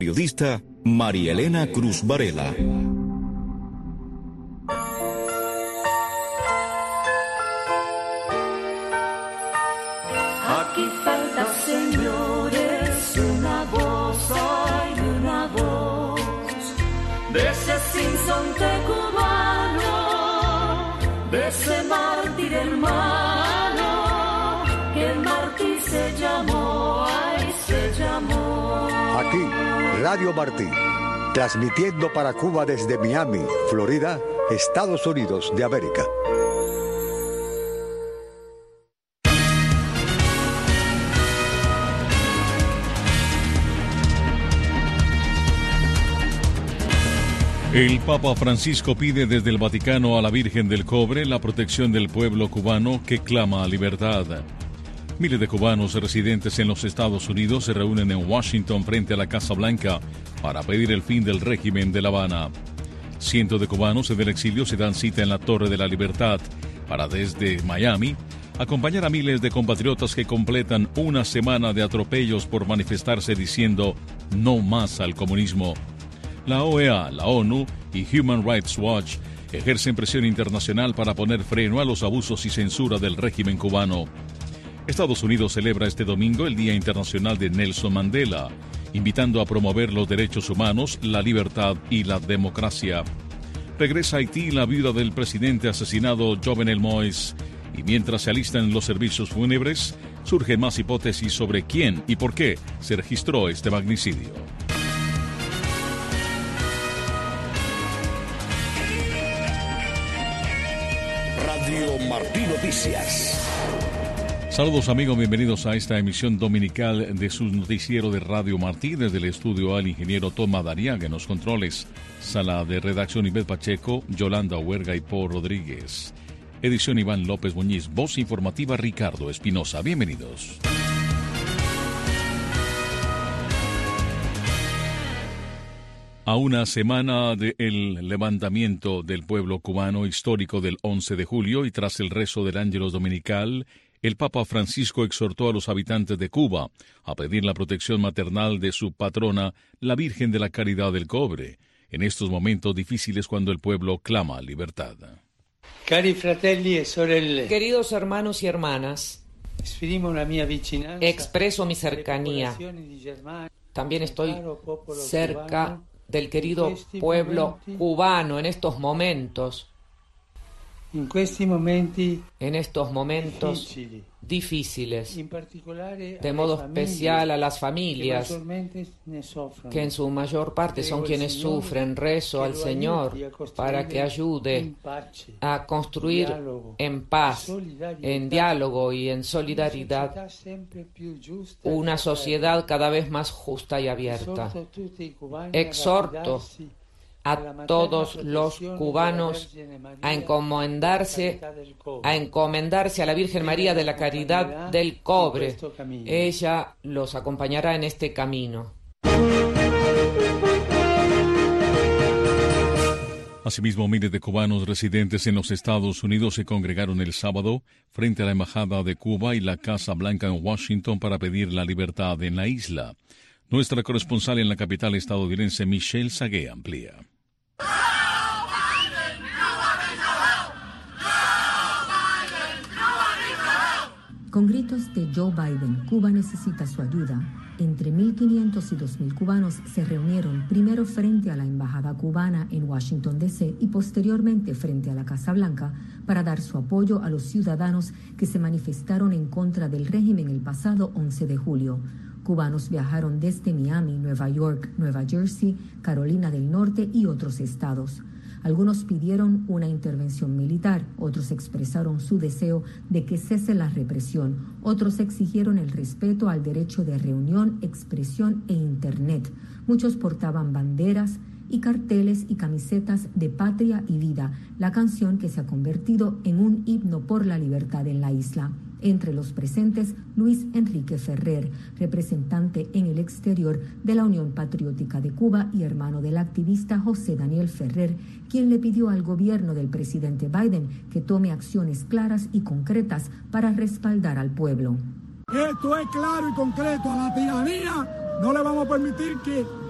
Periodista María Elena Cruz Varela. Aquí falta, señores, una voz, hay una voz de ese sinsonte cubano, de ese mártir hermano, que el mártir se llamó, ay, se llamó. Aquí, Radio Martí, transmitiendo para Cuba desde Miami, Florida, Estados Unidos de América. El Papa Francisco pide desde el Vaticano a la Virgen del Cobre la protección del pueblo cubano que clama a libertad. Miles de cubanos residentes en los Estados Unidos se reúnen en Washington frente a la Casa Blanca para pedir el fin del régimen de La Habana. Cientos de cubanos en el exilio se dan cita en la Torre de la Libertad para desde Miami acompañar a miles de compatriotas que completan una semana de atropellos por manifestarse diciendo no más al comunismo. La OEA, la ONU y Human Rights Watch ejercen presión internacional para poner freno a los abusos y censura del régimen cubano. Estados Unidos celebra este domingo el Día Internacional de Nelson Mandela, invitando a promover los derechos humanos, la libertad y la democracia. Regresa a Haití la viuda del presidente asesinado Jovenel Moïse, y mientras se alistan los servicios fúnebres, surgen más hipótesis sobre quién y por qué se registró este magnicidio. Radio Martí Noticias. Saludos amigos, bienvenidos a esta emisión dominical de su noticiero de Radio Martí. Desde el estudio al ingeniero Tomás Dariaga en los controles, sala de redacción Ivette Pacheco, Yolanda Huerga y Paul Rodríguez. Edición Iván López Muñiz, voz informativa Ricardo Espinosa. Bienvenidos. A una semana del levantamiento del pueblo cubano histórico del 11 de julio y tras el rezo del Ángelus Dominical, el Papa Francisco exhortó a los habitantes de Cuba a pedir la protección maternal de su patrona, la Virgen de la Caridad del Cobre, en estos momentos difíciles cuando el pueblo clama libertad. Cari fratelli e sorelle. Queridos hermanos y hermanas, expreso mi cercanía. También estoy cerca del querido pueblo cubano en estos momentos. En estos momentos difíciles, de modo especial a las familias, que en su mayor parte son quienes sufren. Rezo al Señor para que ayude a construir en paz, en diálogo y en solidaridad una sociedad cada vez más justa y abierta. Exhorto a todos los cubanos a encomendarse a la Virgen María de la Caridad del Cobre. Ella los acompañará en este camino. Asimismo, miles de cubanos residentes en los Estados Unidos se congregaron el sábado frente a la Embajada de Cuba y la Casa Blanca en Washington para pedir la libertad en la isla. Nuestra corresponsal en la capital estadounidense, Michelle Sagué, amplía. Con gritos de Joe Biden, Cuba necesita su ayuda, entre 1.500 y 2.000 cubanos se reunieron primero frente a la Embajada cubana en Washington, D.C. y posteriormente frente a la Casa Blanca para dar su apoyo a los ciudadanos que se manifestaron en contra del régimen el pasado 11 de julio. Cubanos viajaron desde Miami, Nueva York, Nueva Jersey, Carolina del Norte y otros estados. Algunos pidieron una intervención militar, otros expresaron su deseo de que cese la represión, otros exigieron el respeto al derecho de reunión, expresión e Internet. Muchos portaban banderas y carteles y camisetas de Patria y Vida, la canción que se ha convertido en un himno por la libertad en la isla. Entre los presentes, Luis Enrique Ferrer, representante en el exterior de la Unión Patriótica de Cuba y hermano del activista José Daniel Ferrer, quien le pidió al gobierno del presidente Biden que tome acciones claras y concretas para respaldar al pueblo. Esto es claro y concreto. A la tiranía no le vamos a permitir que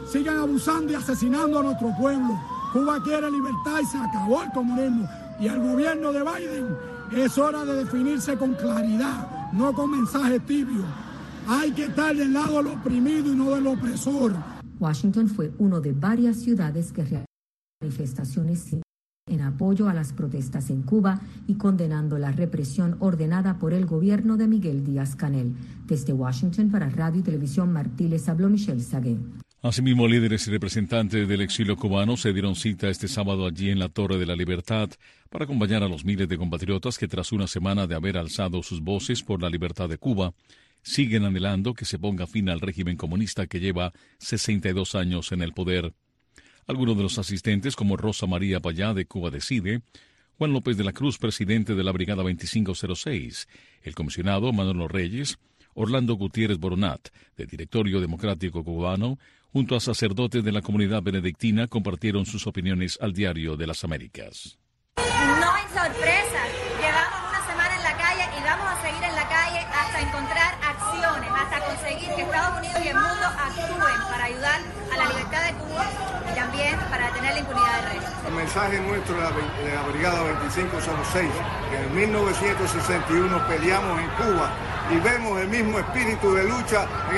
siguen abusando y asesinando a nuestro pueblo. Cuba quiere libertad y se acabó el comunismo. Y el gobierno de Biden es hora de definirse con claridad, no con mensajes tibios. Hay que estar del lado del oprimido y no del opresor. Washington fue uno de varias ciudades que realizaron manifestaciones en apoyo a las protestas en Cuba y condenando la represión ordenada por el gobierno de Miguel Díaz-Canel. Desde Washington para Radio y Televisión Martí les habló Michelle Sagué. Asimismo, líderes y representantes del exilio cubano se dieron cita este sábado allí en la Torre de la Libertad para acompañar a los miles de compatriotas que tras una semana de haber alzado sus voces por la libertad de Cuba, siguen anhelando que se ponga fin al régimen comunista que lleva 62 años en el poder. Algunos de los asistentes, como Rosa María Payá de Cuba Decide, Juan López de la Cruz, presidente de la Brigada 2506, el comisionado Manolo Reyes, Orlando Gutiérrez Boronat, del Directorio Democrático Cubano, junto a sacerdotes de la comunidad benedictina, compartieron sus opiniones al Diario de las Américas. No hay sorpresas. Llevamos una semana en la calle y vamos a seguir en la calle hasta encontrar acciones, hasta conseguir que Estados Unidos y el mundo actúen para ayudar a la libertad de Cuba y también para detener la impunidad del régimen. El mensaje nuestro de la Brigada 2506, que en 1961 peleamos en Cuba y vemos el mismo espíritu de lucha en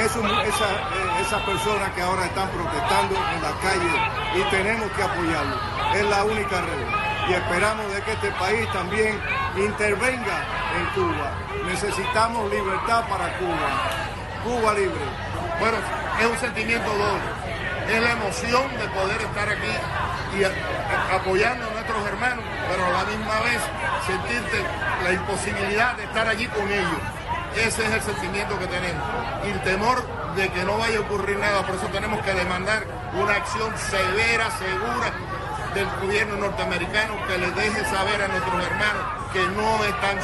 esas personas que ahora están protestando en la calle y tenemos que apoyarlos. Es la única regla. Y esperamos de que este país también intervenga en Cuba. Necesitamos libertad para Cuba. Cuba libre. Bueno, es un sentimiento doble. Es la emoción de poder estar aquí y apoyando a nuestros hermanos, pero a la misma vez sentirte la imposibilidad de estar allí con ellos. Ese es el sentimiento que tenemos. Y el temor de que no vaya a ocurrir nada. Por eso tenemos que demandar una acción severa, segura, del gobierno norteamericano, que les deje saber a nuestros hermanos que no están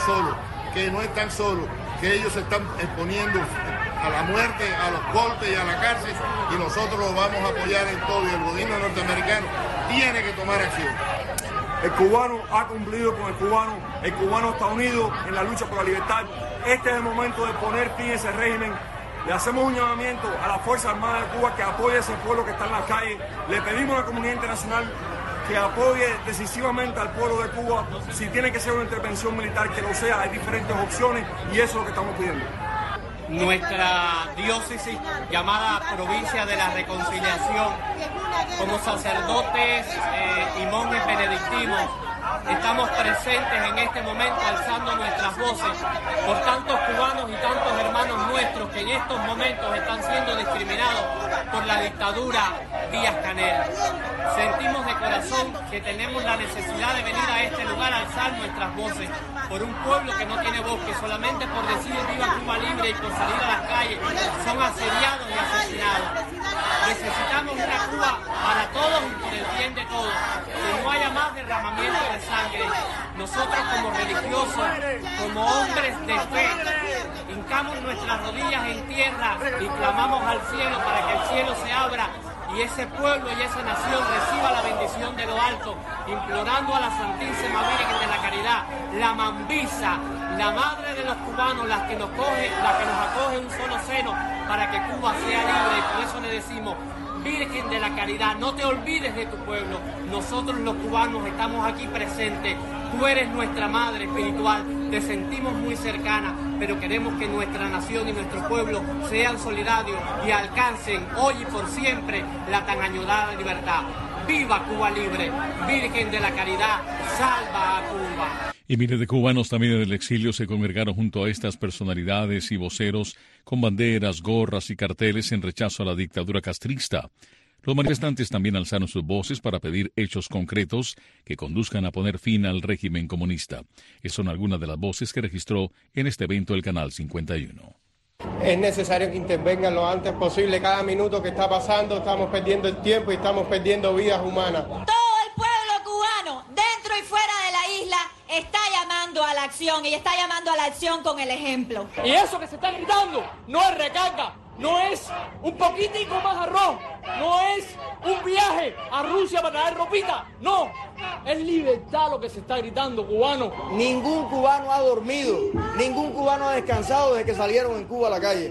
solos, que ellos se están exponiendo a la muerte, a los golpes y a la cárcel, y nosotros los vamos a apoyar en todo, y el gobierno norteamericano tiene que tomar acción. El cubano ha cumplido con el cubano está unido en la lucha por la libertad. Este es el momento de poner fin a ese régimen. Le hacemos un llamamiento a la Fuerza Armada de Cuba que apoye a ese pueblo que está en las calles. Le pedimos a la comunidad internacional que apoye decisivamente al pueblo de Cuba. Si tiene que ser una intervención militar, que lo sea. Hay diferentes opciones y eso es lo que estamos pidiendo. Nuestra diócesis, llamada Provincia de la Reconciliación, como sacerdotes y monjes benedictinos, estamos presentes en este momento alzando nuestras voces por tantos cubanos y tantos hermanos nuestros que en estos momentos están siendo discriminados por la dictadura Díaz-Canel. Sentimos de corazón que tenemos la necesidad de venir a este lugar a alzar nuestras voces por un pueblo que no tiene voz, que solamente por decir viva Cuba libre y por salir a las calles son asediados y asesinados. Necesitamos una Cuba para todos y por el bien de todos, que no haya más derramamiento de sangre. Nosotros como religiosos, como hombres de fe, hincamos nuestras rodillas en tierra y clamamos al cielo para que el cielo se abra y ese pueblo y esa nación reciba la bendición de lo alto, implorando a la Santísima Virgen de la Caridad, la Mambisa, la madre de los cubanos, la que nos acoge un solo seno, para que Cuba sea libre. Y por eso le decimos: Virgen de la Caridad, no te olvides de tu pueblo. Nosotros los cubanos estamos aquí presentes. Tú eres nuestra madre espiritual, te sentimos muy cercana, pero queremos que nuestra nación y nuestro pueblo sean solidarios y alcancen hoy y por siempre la tan añorada libertad. ¡Viva Cuba libre! Virgen de la Caridad, salva a Cuba. Y miles de cubanos también en el exilio se congregaron junto a estas personalidades y voceros con banderas, gorras y carteles en rechazo a la dictadura castrista. Los manifestantes también alzaron sus voces para pedir hechos concretos que conduzcan a poner fin al régimen comunista. Esas son algunas de las voces que registró en este evento el Canal 51. Es necesario que intervengan lo antes posible. Cada minuto que está pasando estamos perdiendo el tiempo y estamos perdiendo vidas humanas. Todo el pueblo cubano, dentro y fuera de la isla, está llamando a la acción y está llamando a la acción con el ejemplo. Y eso que se está gritando no es recarga, no es un poquitico más arroz, no es un viaje a Rusia para traer ropita, no, es libertad lo que se está gritando, cubano. Ningún cubano ha dormido, ningún cubano ha descansado desde que salieron en Cuba a la calle.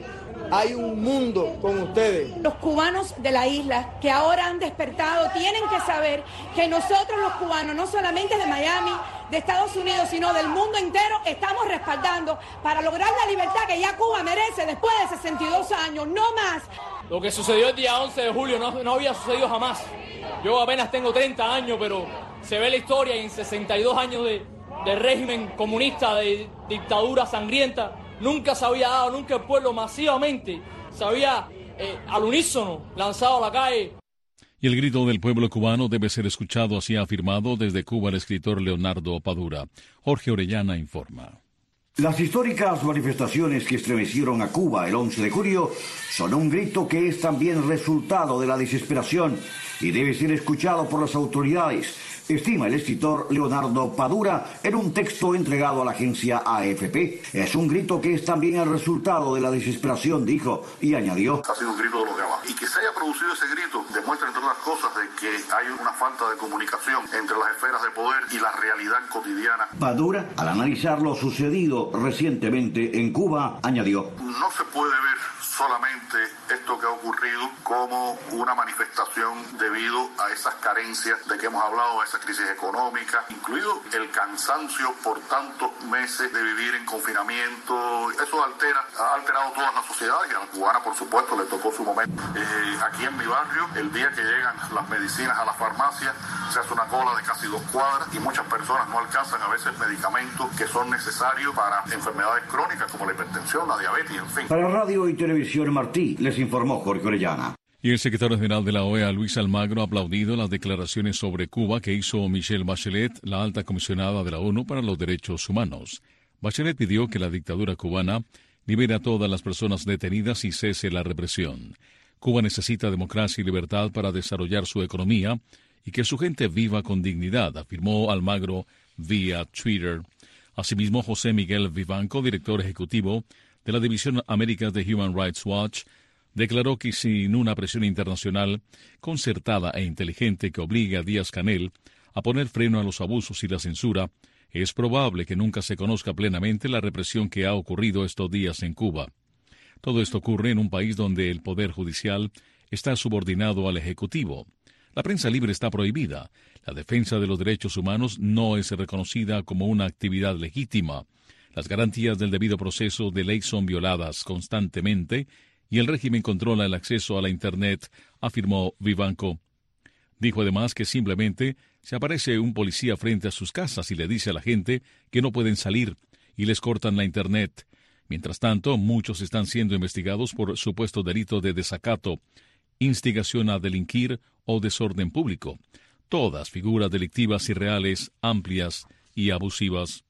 hay un mundo con ustedes. Los cubanos de la isla que ahora han despertado tienen que saber que nosotros los cubanos, no solamente de Miami, de Estados Unidos, sino del mundo entero, estamos respaldando para lograr la libertad que ya Cuba merece después de 62 años, no más. Lo que sucedió el día 11 de julio no había sucedido jamás. Yo apenas tengo 30 años, pero se ve la historia y en 62 años de régimen comunista, de dictadura sangrienta, nunca se había dado, nunca el pueblo masivamente se había al unísono lanzado a la calle. Y el grito del pueblo cubano debe ser escuchado, así ha afirmado desde Cuba el escritor Leonardo Padura. Jorge Orellana informa. Las históricas manifestaciones que estremecieron a Cuba el 11 de julio son un grito que es también resultado de la desesperación y debe ser escuchado por las autoridades, estima el escritor Leonardo Padura en un texto entregado a la agencia AFP. Es un grito que es también el resultado de la desesperación, dijo, y añadió. Ha sido un grito de los de abajo. Y que se haya producido ese grito demuestra, entre otras cosas, de que hay una falta de comunicación entre las esferas de poder y la realidad cotidiana. Padura, al analizar lo sucedido recientemente en Cuba, añadió. No se puede ver solamente esto que ha ocurrido como una manifestación debido a esas carencias de que hemos hablado, a esa crisis económica, incluido el cansancio por tantos meses de vivir en confinamiento. Eso ha alterado toda la sociedad y a la cubana, por supuesto, le tocó su momento. Aquí en mi barrio, el día que llegan las medicinas a la farmacia, se hace una cola de casi 2 cuadras y muchas personas no alcanzan a veces medicamentos que son necesarios para enfermedades crónicas como la hipertensión, la diabetes, en fin. Para Radio y Televisión Martí, les informó Jorge Orellana. Y el secretario general de la OEA, Luis Almagro, ha aplaudido las declaraciones sobre Cuba que hizo Michelle Bachelet, la alta comisionada de la ONU para los Derechos Humanos. Bachelet pidió que la dictadura cubana libere a todas las personas detenidas y cese la represión. Cuba necesita democracia y libertad para desarrollar su economía y que su gente viva con dignidad, afirmó Almagro vía Twitter. Asimismo, José Miguel Vivanco, director ejecutivo de la División Américas de Human Rights Watch, declaró que sin una presión internacional concertada e inteligente que obligue a Díaz-Canel a poner freno a los abusos y la censura, es probable que nunca se conozca plenamente la represión que ha ocurrido estos días en Cuba. Todo esto ocurre en un país donde el poder judicial está subordinado al Ejecutivo. La prensa libre está prohibida. La defensa de los derechos humanos no es reconocida como una actividad legítima. Las garantías del debido proceso de ley son violadas constantemente y el régimen controla el acceso a la Internet, afirmó Vivanco. Dijo además que simplemente se aparece un policía frente a sus casas y le dice a la gente que no pueden salir y les cortan la Internet. Mientras tanto, muchos están siendo investigados por supuesto delito de desacato, instigación a delinquir o desorden público. Todas figuras delictivas irreales, amplias y abusivas.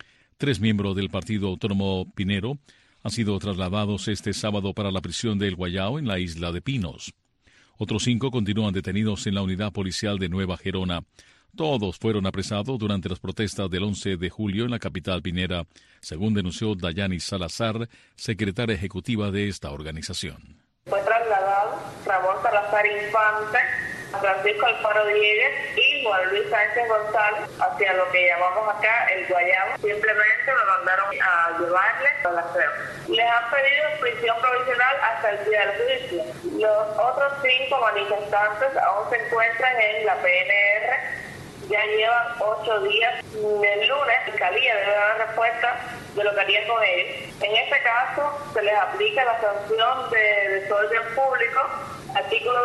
3 miembros del Partido Autónomo Pinero han sido trasladados este sábado para la prisión de El Guayao en la isla de Pinos. Otros 5 continúan detenidos en la unidad policial de Nueva Gerona. Todos fueron apresados durante las protestas del 11 de julio en la capital pinera, según denunció Dayani Salazar, secretaria ejecutiva de esta organización. Fue trasladado Ramón Salazar Infante, Francisco Alfaro Diegues y Juan Luis Sánchez González hacia lo que llamamos acá el Guayabo. Simplemente lo mandaron a llevarles a la CEP. Les han pedido prisión provisional hasta el día del juicio. Los otros 5 manifestantes aún se encuentran en la PNR. Ya llevan 8 días. El lunes, la Fiscalía debe dar respuesta de lo que harían con ellos. En este caso, se les aplica la sanción de desorden público, artículo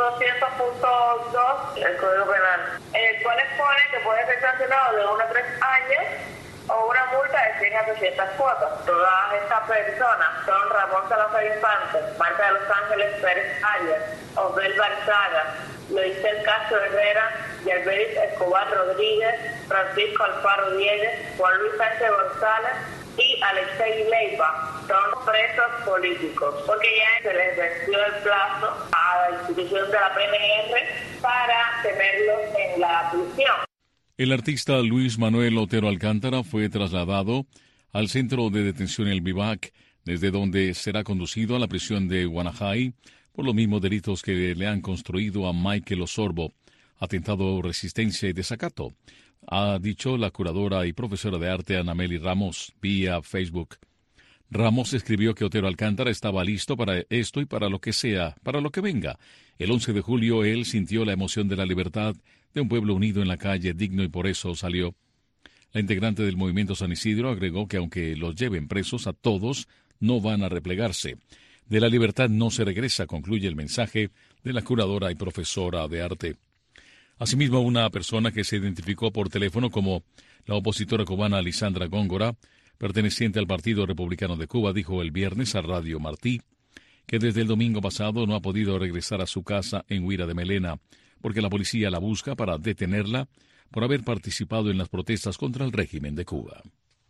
200.2 del Código Penal, en el cual expone que puede ser sancionado de 1 a 3 años o una multa de 100 a 300 cuotas. Todas estas personas son Ramón Salazar Infante, Marta de Los Ángeles Pérez Arias, Osbel Barzaga, Loisel Castro Herrera, Yerberis Escobar Rodríguez, Francisco Alfaro Diegues, Juan Luis Sánchez González y Alexei Leiva. Son presos políticos, porque ya se les venció el plazo a la institución de la PNR para tenerlos en la prisión. El artista Luis Manuel Otero Alcántara fue trasladado al centro de detención El Vivac, desde donde será conducido a la prisión de Guanajay por los mismos delitos que le han construido a Michael Osorbo, atentado, resistencia y desacato, ha dicho la curadora y profesora de arte Ana Meli Ramos vía Facebook. Ramos escribió que Otero Alcántara estaba listo para esto y para lo que sea, para lo que venga. El 11 de julio él sintió la emoción de la libertad, de un pueblo unido en la calle, digno, y por eso salió. La integrante del Movimiento San Isidro agregó que aunque los lleven presos a todos, no van a replegarse. De la libertad no se regresa, concluye el mensaje de la curadora y profesora de arte. Asimismo, una persona que se identificó por teléfono como la opositora cubana Alisandra Góngora, perteneciente al Partido Republicano de Cuba, dijo el viernes a Radio Martí que desde el domingo pasado no ha podido regresar a su casa en Huira de Melena, porque la policía la busca para detenerla por haber participado en las protestas contra el régimen de Cuba.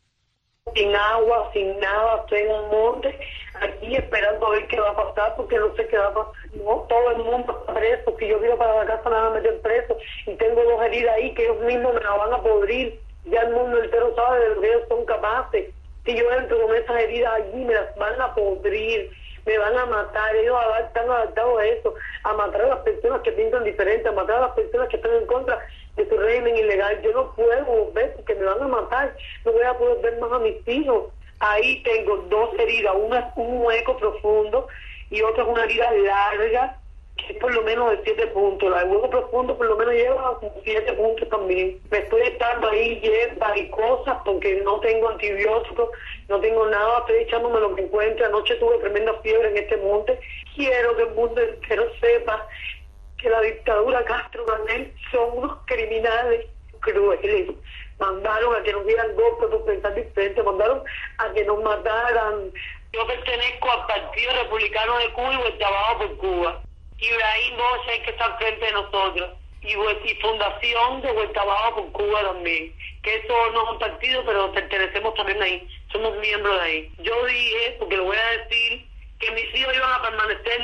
Sin agua, sin nada, estoy en un monte, aquí esperando a ver qué va a pasar, porque no sé qué va a pasar. No, todo el mundo está preso, si yo quiero para la casa me van a meter preso, y tengo 2 heridas ahí que ellos mismos me la van a podrir. Ya el mundo entero sabe de lo que ellos son capaces. Si yo entro con esas heridas allí, me las van a podrir, me van a matar. Ellos están adaptados a eso, a matar a las personas que piensan diferente, a matar a las personas que están en contra de su régimen ilegal. Yo no puedo volver porque me van a matar. No voy a poder ver más a mis hijos. Ahí tengo 2 heridas, una es un hueco profundo y otra es una herida larga, que es por lo menos de 7 puntos. La de hueco profundo por lo menos lleva 7 puntos también. Me estoy echando ahí hierbas y cosas porque no tengo antibióticos, no tengo nada, estoy echándome lo que encuentre. Anoche tuve tremenda fiebre en este monte. Quiero que el mundo entero sepa que la dictadura Castro-Granel son unos criminales crueles. Mandaron a que nos dieran golpes por pensar diferente, mandaron a que nos mataran. Yo pertenezco al Partido Republicano de Cuba y trabajo por Cuba. Ibrahim Bosch es que está frente de nosotros. Y Fundación de Vuelta Abajo por Cuba también. Que eso no es un partido, pero pertenecemos también ahí. Somos miembros de ahí. Yo dije, porque lo voy a decir, que mis hijos iban a permanecer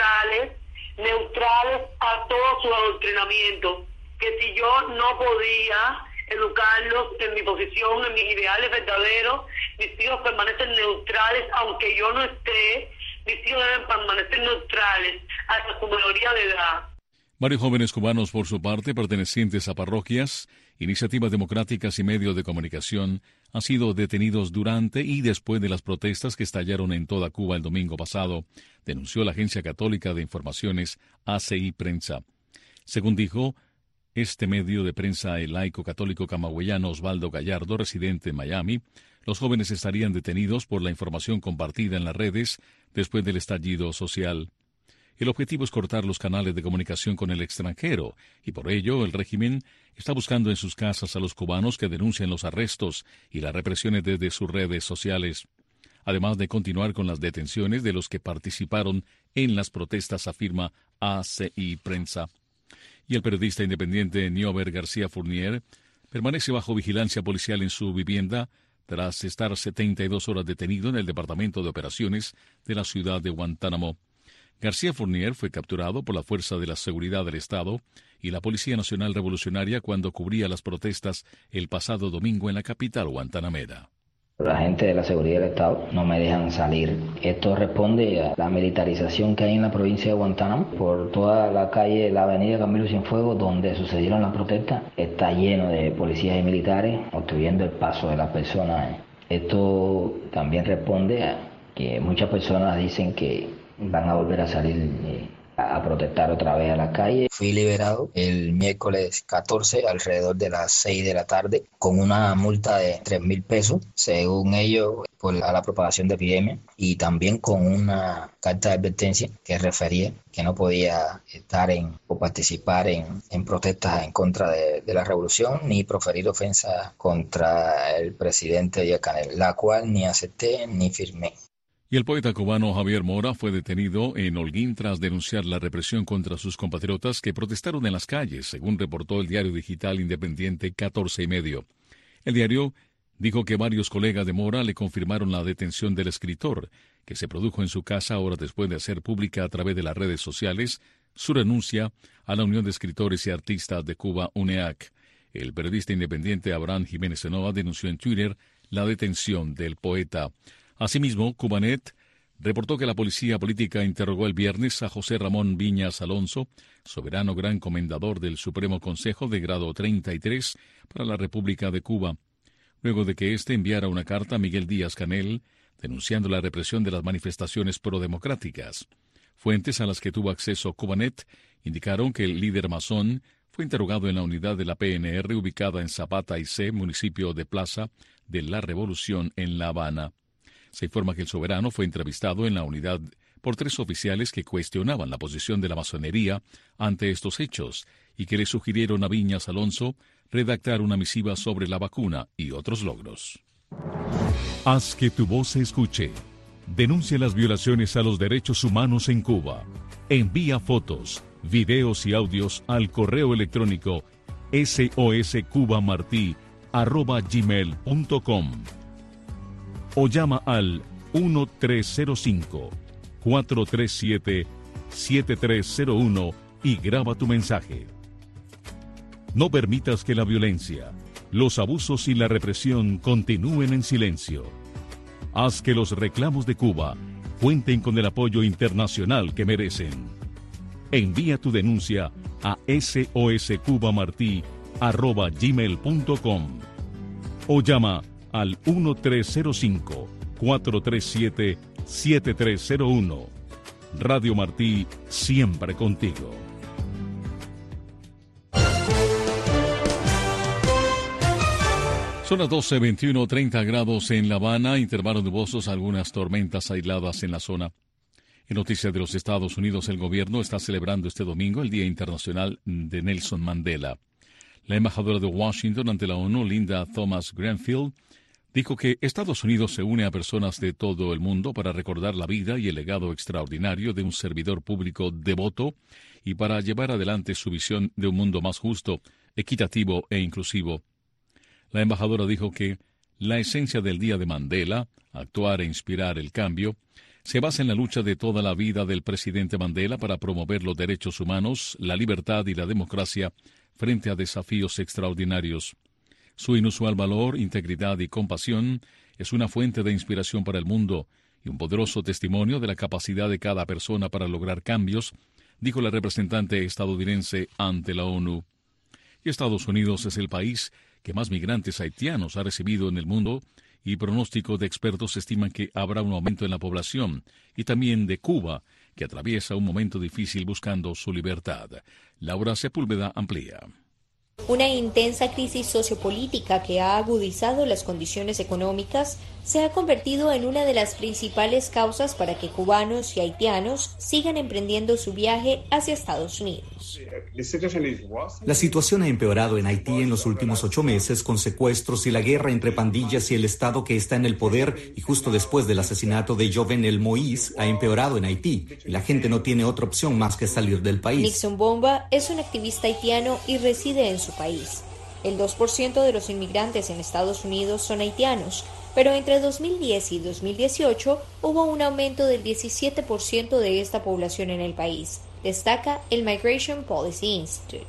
neutrales a todo su adoctrinamiento. Que si yo no podía educarlos en mi posición, en mis ideales verdaderos, mis hijos permanecen neutrales, aunque yo no esté. Mis hijos deben permanecer neutrales hasta su mayoría de edad. Varios jóvenes cubanos, por su parte, pertenecientes a parroquias, iniciativas democráticas y medios de comunicación, han sido detenidos durante y después de las protestas que estallaron en toda Cuba el domingo pasado, denunció la Agencia Católica de Informaciones ACI Prensa. Según dijo este medio de prensa, el laico católico camagüeyano Osvaldo Gallardo, residente en Miami, los jóvenes estarían detenidos por la información compartida en las redes después del estallido social. El objetivo es cortar los canales de comunicación con el extranjero, y por ello el régimen está buscando en sus casas a los cubanos que denuncian los arrestos y las represiones desde sus redes sociales, además de continuar con las detenciones de los que participaron en las protestas, afirma ACI Prensa. Y el periodista independiente Niober García Fournier permanece bajo vigilancia policial en su vivienda tras estar 72 horas detenido en el Departamento de Operaciones de la ciudad de Guantánamo. García Fournier fue capturado por la Fuerza de la Seguridad del Estado y la Policía Nacional Revolucionaria cuando cubría las protestas el pasado domingo en la capital guantanamera. La gente de la seguridad del Estado no me dejan salir. Esto responde a la militarización que hay en la provincia de Guantánamo. Por toda la calle, la avenida Camilo Cienfuegos, donde sucedieron las protestas, está lleno de policías y militares obstruyendo el paso de las personas. Esto también responde a que muchas personas dicen que van a volver a salir a protestar otra vez a la calle. Fui liberado el miércoles 14 alrededor de las 6 de la tarde con una multa de 3,000 pesos, según ellos, por la propagación de epidemia, y también con una carta de advertencia que refería que no podía estar o participar en protestas en contra de la revolución ni proferir ofensas contra el presidente Díaz-Canel, la cual ni acepté ni firmé. Y el poeta cubano Javier Mora fue detenido en Holguín tras denunciar la represión contra sus compatriotas que protestaron en las calles, según reportó el diario digital independiente 14 y medio. El diario dijo que varios colegas de Mora le confirmaron la detención del escritor, que se produjo en su casa horas después de hacer pública a través de las redes sociales su renuncia a la Unión de Escritores y Artistas de Cuba, UNEAC. El periodista independiente Abraham Jiménez Enoa denunció en Twitter la detención del poeta. Asimismo, Cubanet reportó que la policía política interrogó el viernes a José Ramón Viñas Alonso, soberano gran comendador del Supremo Consejo de grado 33 para la República de Cuba, luego de que éste enviara una carta a Miguel Díaz-Canel denunciando la represión de las manifestaciones prodemocráticas. Fuentes a las que tuvo acceso Cubanet indicaron que el líder masón fue interrogado en la unidad de la PNR ubicada en Zapata y C, municipio de Plaza de la Revolución en La Habana. Se informa que el soberano fue entrevistado en la unidad por 3 oficiales que cuestionaban la posición de la masonería ante estos hechos y que le sugirieron a Viñas Alonso redactar una misiva sobre la vacuna y otros logros. Haz que tu voz se escuche. Denuncia las violaciones a los derechos humanos en Cuba. Envía fotos, videos y audios al correo electrónico soscubamarti@gmail.com o llama al 1305-437-7301 y graba tu mensaje. No permitas que la violencia, los abusos y la represión continúen en silencio. Haz que los reclamos de Cuba cuenten con el apoyo internacional que merecen. Envía tu denuncia a soscubamarti@gmail.com o llama al 1305-437-7301. Radio Martí, siempre contigo. Son las 12:21, 30 grados en La Habana, intervalos nubosos, algunas tormentas aisladas en la zona. En noticias de los Estados Unidos, el gobierno está celebrando este domingo el Día Internacional de Nelson Mandela. La embajadora de Washington ante la ONU, Linda Thomas Greenfield, dijo que Estados Unidos se une a personas de todo el mundo para recordar la vida y el legado extraordinario de un servidor público devoto y para llevar adelante su visión de un mundo más justo, equitativo e inclusivo. La embajadora dijo que la esencia del Día de Mandela, actuar e inspirar el cambio, se basa en la lucha de toda la vida del presidente Mandela para promover los derechos humanos, la libertad y la democracia frente a desafíos extraordinarios. Su inusual valor, integridad y compasión es una fuente de inspiración para el mundo y un poderoso testimonio de la capacidad de cada persona para lograr cambios, dijo la representante estadounidense ante la ONU. Y Estados Unidos es el país que más migrantes haitianos ha recibido en el mundo, y pronósticos de expertos estiman que habrá un aumento en la población, y también de Cuba, que atraviesa un momento difícil buscando su libertad. Laura Sepúlveda amplía. Una intensa crisis sociopolítica que ha agudizado las condiciones económicas se ha convertido en una de las principales causas para que cubanos y haitianos sigan emprendiendo su viaje hacia Estados Unidos. La situación ha empeorado en Haití en los últimos 8 meses con secuestros y la guerra entre pandillas y el Estado que está en el poder, y justo después del asesinato de Jovenel Moïse ha empeorado en Haití y la gente no tiene otra opción más que salir del país. Nixon Bomba es un activista haitiano y reside en su país. El 2% de los inmigrantes en Estados Unidos son haitianos, pero entre 2010 y 2018 hubo un aumento del 17% de esta población en el país, destaca el Migration Policy Institute.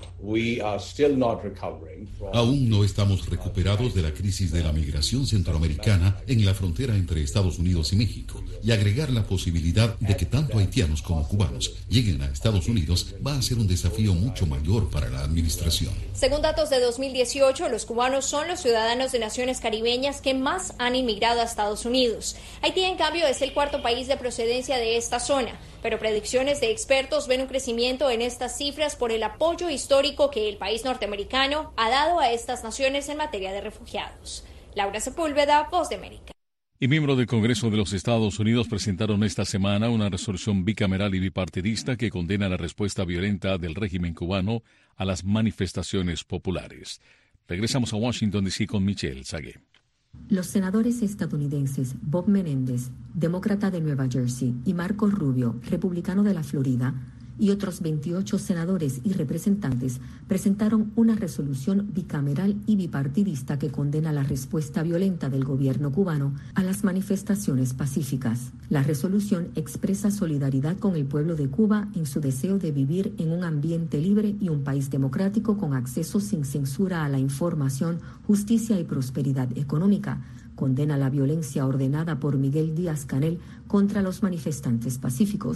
Aún no estamos recuperados de la crisis de la migración centroamericana en la frontera entre Estados Unidos y México, y agregar la posibilidad de que tanto haitianos como cubanos lleguen a Estados Unidos va a ser un desafío mucho mayor para la administración. Según datos de 2018, los cubanos son los ciudadanos de naciones caribeñas que más han inmigrado a Estados Unidos. Haití, en cambio, es el 4º país de procedencia de esta zona, pero predicciones de expertos ven un crecimiento en estas cifras por el apoyo histórico que el país norteamericano ha dado a estas naciones en materia de refugiados. Laura Sepúlveda, Voz de América. Y miembros del Congreso de los Estados Unidos presentaron esta semana una resolución bicameral y bipartidista que condena la respuesta violenta del régimen cubano a las manifestaciones populares. Regresamos a Washington, D.C. con Michelle Sagué. Los senadores estadounidenses Bob Menéndez, demócrata de Nueva Jersey, y Marco Rubio, republicano de la Florida, y otros 28 senadores y representantes presentaron una resolución bicameral y bipartidista que condena la respuesta violenta del gobierno cubano a las manifestaciones pacíficas. La resolución expresa solidaridad con el pueblo de Cuba en su deseo de vivir en un ambiente libre y un país democrático con acceso sin censura a la información, justicia y prosperidad económica. Condena la violencia ordenada por Miguel Díaz-Canel contra los manifestantes pacíficos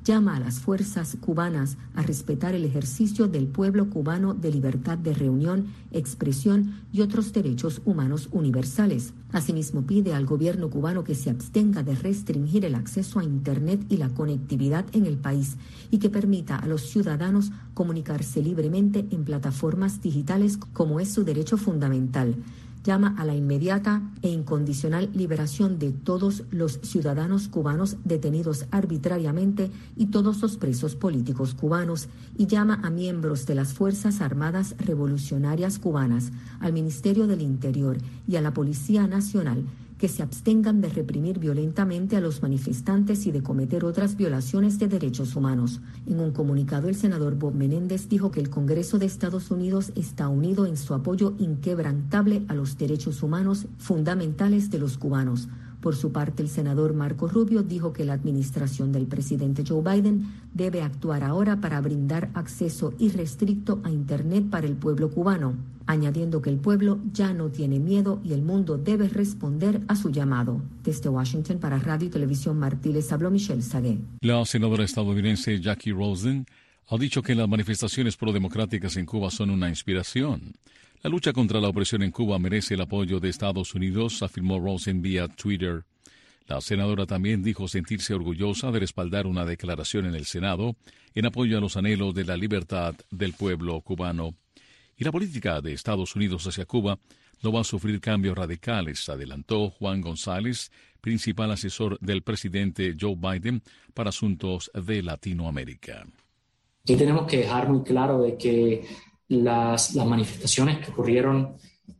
llama a las fuerzas cubanas a respetar el ejercicio del pueblo cubano de libertad de reunión, expresión y otros derechos humanos universales. Asimismo, pide al gobierno cubano que se abstenga de restringir el acceso a Internet y la conectividad en el país y que permita a los ciudadanos comunicarse libremente en plataformas digitales como es su derecho fundamental. Llama a la inmediata e incondicional liberación de todos los ciudadanos cubanos detenidos arbitrariamente y todos los presos políticos cubanos, y llama a miembros de las Fuerzas Armadas Revolucionarias Cubanas, al Ministerio del Interior y a la Policía Nacional que se abstengan de reprimir violentamente a los manifestantes y de cometer otras violaciones de derechos humanos. En un comunicado, el senador Bob Menéndez dijo que el Congreso de Estados Unidos está unido en su apoyo inquebrantable a los derechos humanos fundamentales de los cubanos. Por su parte, el senador Marco Rubio dijo que la administración del presidente Joe Biden debe actuar ahora para brindar acceso irrestricto a Internet para el pueblo cubano, añadiendo que el pueblo ya no tiene miedo y el mundo debe responder a su llamado. Desde Washington, para Radio y Televisión Martí, les habló Michelle Sagué. La senadora estadounidense Jackie Rosen ha dicho que las manifestaciones prodemocráticas en Cuba son una inspiración. La lucha contra la opresión en Cuba merece el apoyo de Estados Unidos, afirmó Rosen vía Twitter. La senadora también dijo sentirse orgullosa de respaldar una declaración en el Senado en apoyo a los anhelos de la libertad del pueblo cubano. Y la política de Estados Unidos hacia Cuba no va a sufrir cambios radicales, adelantó Juan González, principal asesor del presidente Joe Biden para asuntos de Latinoamérica. Aquí tenemos que dejar muy claro de que las manifestaciones que ocurrieron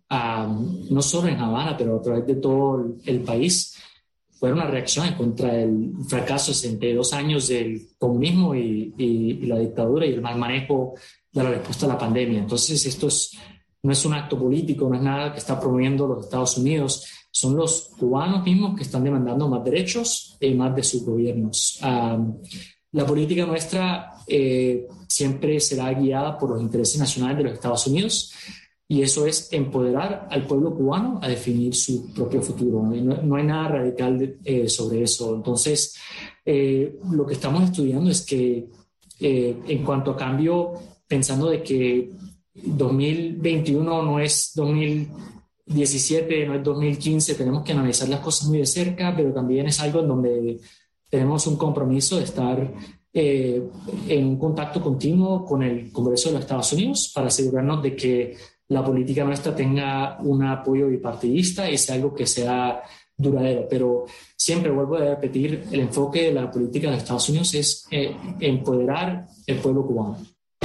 no solo en Habana, pero a través de todo el país, fueron una reacción contra el fracaso de 62 años del comunismo y la dictadura y el mal manejo de la respuesta a la pandemia. Entonces, esto no es un acto político, no es nada que está promoviendo los Estados Unidos, son los cubanos mismos que están demandando más derechos y más de sus gobiernos. La política nuestra siempre será guiada por los intereses nacionales de los Estados Unidos, y eso es empoderar al pueblo cubano a definir su propio futuro. No hay nada radical sobre eso. Entonces, lo que estamos estudiando es que en cuanto a cambio, pensando de que 2021 no es 2017, no es 2015, tenemos que analizar las cosas muy de cerca, pero también es algo en donde tenemos un compromiso de estar en un contacto continuo con el Congreso de los Estados Unidos para asegurarnos de que la política nuestra tenga un apoyo bipartidista y sea algo que sea duradero. Pero siempre vuelvo a repetir, el enfoque de la política de los Estados Unidos es empoderar el pueblo cubano.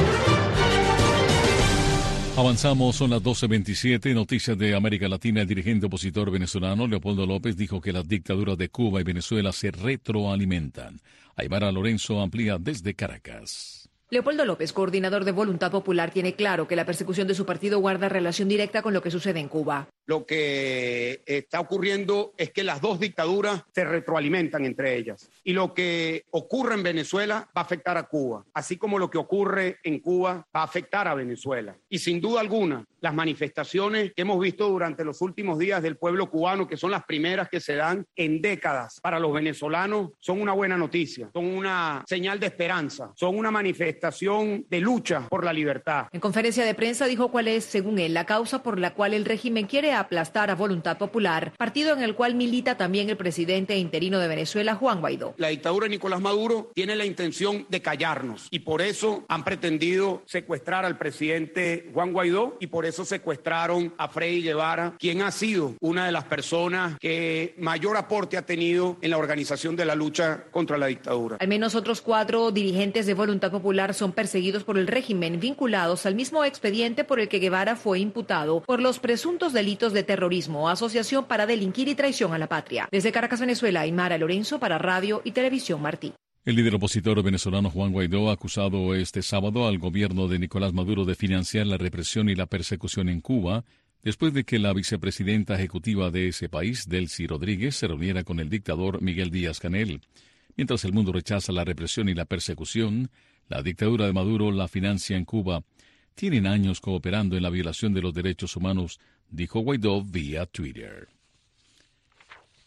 Avanzamos, son las 12:27. Noticias de América Latina. El dirigente opositor venezolano Leopoldo López dijo que las dictaduras de Cuba y Venezuela se retroalimentan. Aymara Lorenzo amplía desde Caracas. Leopoldo López, coordinador de Voluntad Popular, tiene claro que la persecución de su partido guarda relación directa con lo que sucede en Cuba. Lo que está ocurriendo es que las dos dictaduras se retroalimentan entre ellas. Y lo que ocurre en Venezuela va a afectar a Cuba, así como lo que ocurre en Cuba va a afectar a Venezuela. Y sin duda alguna, las manifestaciones que hemos visto durante los últimos días del pueblo cubano, que son las primeras que se dan en décadas para los venezolanos, son una buena noticia, son una señal de esperanza, son una manifestación de lucha por la libertad. En conferencia de prensa dijo cuál es, según él, la causa por la cual el régimen quiere aplastar a Voluntad Popular, partido en el cual milita también el presidente interino de Venezuela, Juan Guaidó. La dictadura de Nicolás Maduro tiene la intención de callarnos y por eso han pretendido secuestrar al presidente Juan Guaidó y por eso secuestraron a Freddy Guevara, quien ha sido una de las personas que mayor aporte ha tenido en la organización de la lucha contra la dictadura. Al menos otros 4 dirigentes de Voluntad Popular son perseguidos por el régimen, vinculados al mismo expediente por el que Guevara fue imputado por los presuntos delitos de terrorismo, asociación para delinquir y traición a la patria. Desde Caracas, Venezuela, Aymara Lorenzo para Radio y Televisión Martí. El líder opositor venezolano Juan Guaidó ha acusado este sábado al gobierno de Nicolás Maduro de financiar la represión y la persecución en Cuba, después de que la vicepresidenta ejecutiva de ese país, Delcy Rodríguez, se reuniera con el dictador Miguel Díaz-Canel. Mientras el mundo rechaza la represión y la persecución, la dictadura de Maduro la financia en Cuba. Tienen años cooperando en la violación de los derechos humanos, dijo Guaidó vía Twitter.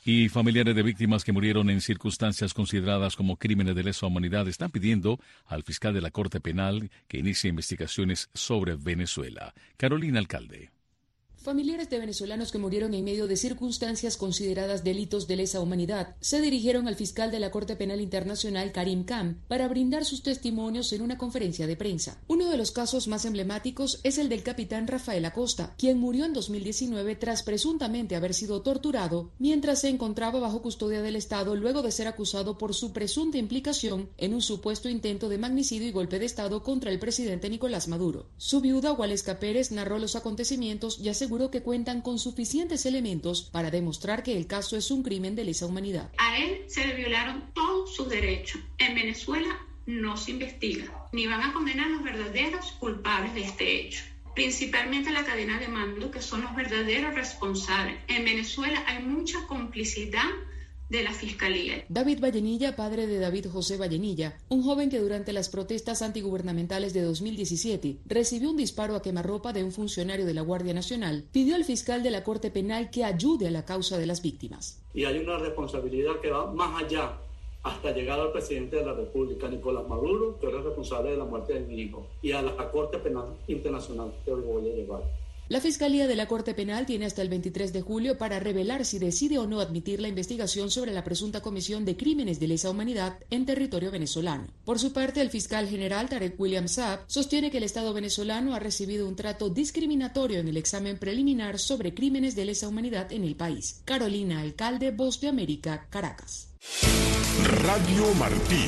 Y familiares de víctimas que murieron en circunstancias consideradas como crímenes de lesa humanidad están pidiendo al fiscal de la Corte Penal que inicie investigaciones sobre Venezuela. Carolina Alcalde. Familiares de venezolanos que murieron en medio de circunstancias consideradas delitos de lesa humanidad se dirigieron al fiscal de la Corte Penal Internacional, Karim Khan, para brindar sus testimonios en una conferencia de prensa. Uno de los casos más emblemáticos es el del capitán Rafael Acosta, quien murió en 2019 tras presuntamente haber sido torturado mientras se encontraba bajo custodia del Estado luego de ser acusado por su presunta implicación en un supuesto intento de magnicidio y golpe de Estado contra el presidente Nicolás Maduro. Su viuda, Waleska Pérez, narró los acontecimientos y aseguró que cuentan con suficientes elementos para demostrar que el caso es un crimen de lesa humanidad. A él se le violaron todos sus derechos. En Venezuela no se investiga, ni van a condenar a los verdaderos culpables de este hecho. Principalmente la cadena de mando, que son los verdaderos responsables. En Venezuela hay mucha complicidad de la Fiscalía. David Vallenilla, padre de David José Vallenilla, un joven que durante las protestas antigubernamentales de 2017 recibió un disparo a quemarropa de un funcionario de la Guardia Nacional, pidió al fiscal de la Corte Penal que ayude a la causa de las víctimas. Y hay una responsabilidad que va más allá, hasta llegar al presidente de la República, Nicolás Maduro, que es responsable de la muerte de mi hijo, y a la Corte Penal Internacional que hoy voy a llevar. La Fiscalía de la Corte Penal tiene hasta el 23 de julio para revelar si decide o no admitir la investigación sobre la presunta comisión de crímenes de lesa humanidad en territorio venezolano. Por su parte, el fiscal general Tarek William Saab sostiene que el Estado venezolano ha recibido un trato discriminatorio en el examen preliminar sobre crímenes de lesa humanidad en el país. Carolina Alcalde, Voz de América, Caracas. Radio Martí.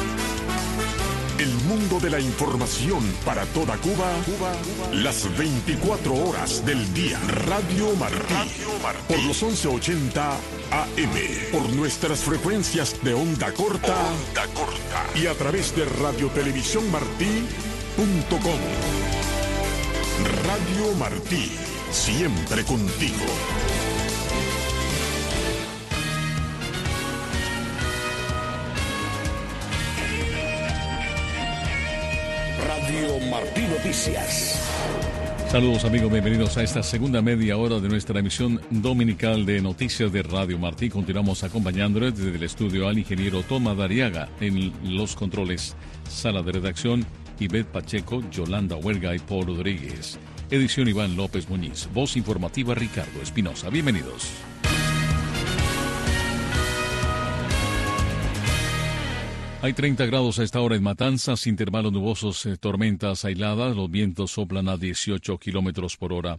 El mundo de la información para toda Cuba, las 24 horas del día. Radio Martí, por los 1180 AM, por nuestras frecuencias de onda corta, y a través de radiotelevisiónmartí.com. Radio Martí, siempre contigo. Radio Martí Noticias. Saludos amigos, bienvenidos a esta segunda media hora de nuestra emisión dominical de Noticias de Radio Martí. Continuamos acompañándoles desde el estudio al ingeniero Tomás Dariaga en los controles, sala de redacción, Ivette Pacheco, Yolanda Huerga y Paul Rodríguez. Edición Iván López Muñiz, voz informativa Ricardo Espinosa. Bienvenidos. Hay 30 grados a esta hora en Matanzas, intervalos nubosos, tormentas aisladas, los vientos soplan a 18 kilómetros por hora.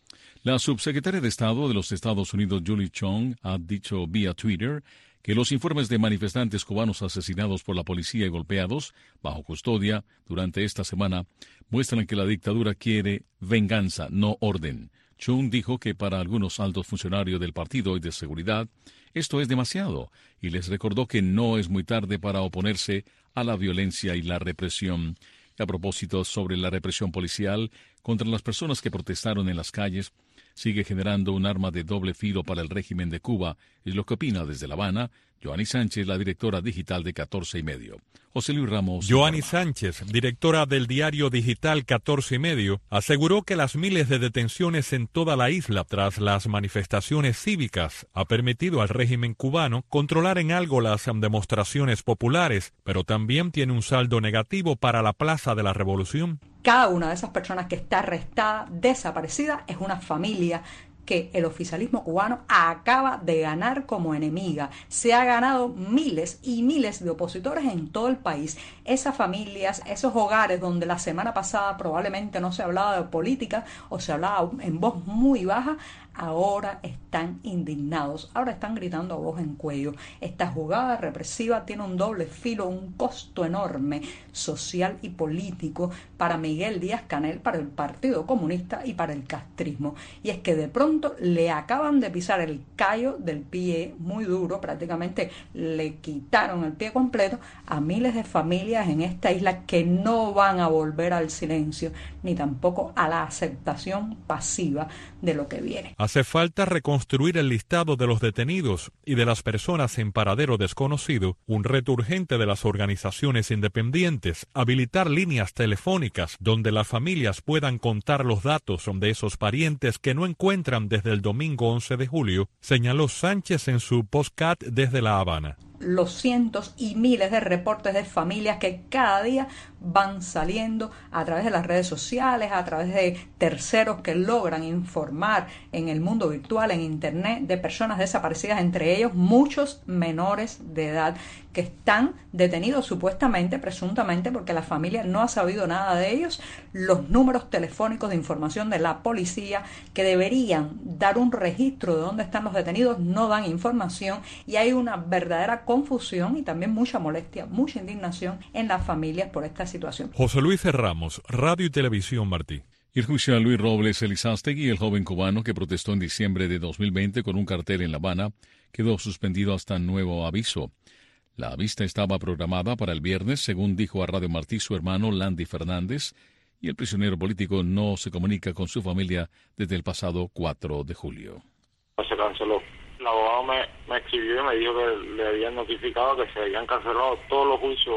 La subsecretaria de Estado de los Estados Unidos, Julie Chong, ha dicho vía Twitter que los informes de manifestantes cubanos asesinados por la policía y golpeados bajo custodia durante esta semana muestran que la dictadura quiere venganza, no orden. Chung dijo que para algunos altos funcionarios del partido y de seguridad esto es demasiado y les recordó que no es muy tarde para oponerse a la violencia y la represión. A propósito sobre la represión policial contra las personas que protestaron en las calles, sigue generando un arma de doble filo para el régimen de Cuba, es lo que opina desde La Habana Joanny Sánchez, la directora digital de 14 y medio. José Luis Ramos. Joanny Sánchez, directora del diario digital 14 y medio, aseguró que las miles de detenciones en toda la isla tras las manifestaciones cívicas ha permitido al régimen cubano controlar en algo las demostraciones populares, pero también tiene un saldo negativo para la Plaza de la Revolución. Cada una de esas personas que está arrestada, desaparecida, es una familia que el oficialismo cubano acaba de ganar como enemiga. Se ha ganado miles y miles de opositores en todo el país. Esas familias, esos hogares donde la semana pasada probablemente no se hablaba de política o se hablaba en voz muy baja, ahora están indignados, ahora están gritando a voz en cuello. Esta jugada represiva tiene un doble filo, un costo enorme social y político para Miguel Díaz-Canel, para el Partido Comunista y para el castrismo. Y es que de pronto le acaban de pisar el callo del pie muy duro, prácticamente le quitaron el pie completo a miles de familias en esta isla que no van a volver al silencio ni tampoco a la aceptación pasiva de lo que viene. Hace falta reconstruir el listado de los detenidos y de las personas en paradero desconocido, un reto urgente de las organizaciones independientes, habilitar líneas telefónicas donde las familias puedan contar los datos de esos parientes que no encuentran Cuban desde el domingo 11 de julio, señaló Sánchez en su podcast desde La Habana. Los cientos y miles de reportes de familias que cada día van saliendo a través de las redes sociales, a través de terceros que logran informar en el mundo virtual, en internet, de personas desaparecidas, entre ellos muchos menores de edad que están detenidos supuestamente, presuntamente, porque la familia no ha sabido nada de ellos. Los números telefónicos de información de la policía que deberían dar un registro de dónde están los detenidos no dan información, y hay una verdadera confusión y también mucha molestia, mucha indignación en las familias por esta situación. José Luis Ramos, Radio y Televisión Martí. Y el juicio a Luis Robles Elizástegui, el joven cubano que protestó en diciembre de 2020 con un cartel en La Habana, quedó suspendido hasta nuevo aviso. La vista estaba programada para el viernes, según dijo a Radio Martí su hermano Landy Fernández, y el prisionero político no se comunica con su familia desde el pasado 4 de julio. Se canceló. El abogado me escribió y me dijo que le habían notificado que se habían cancelado todos los juicios,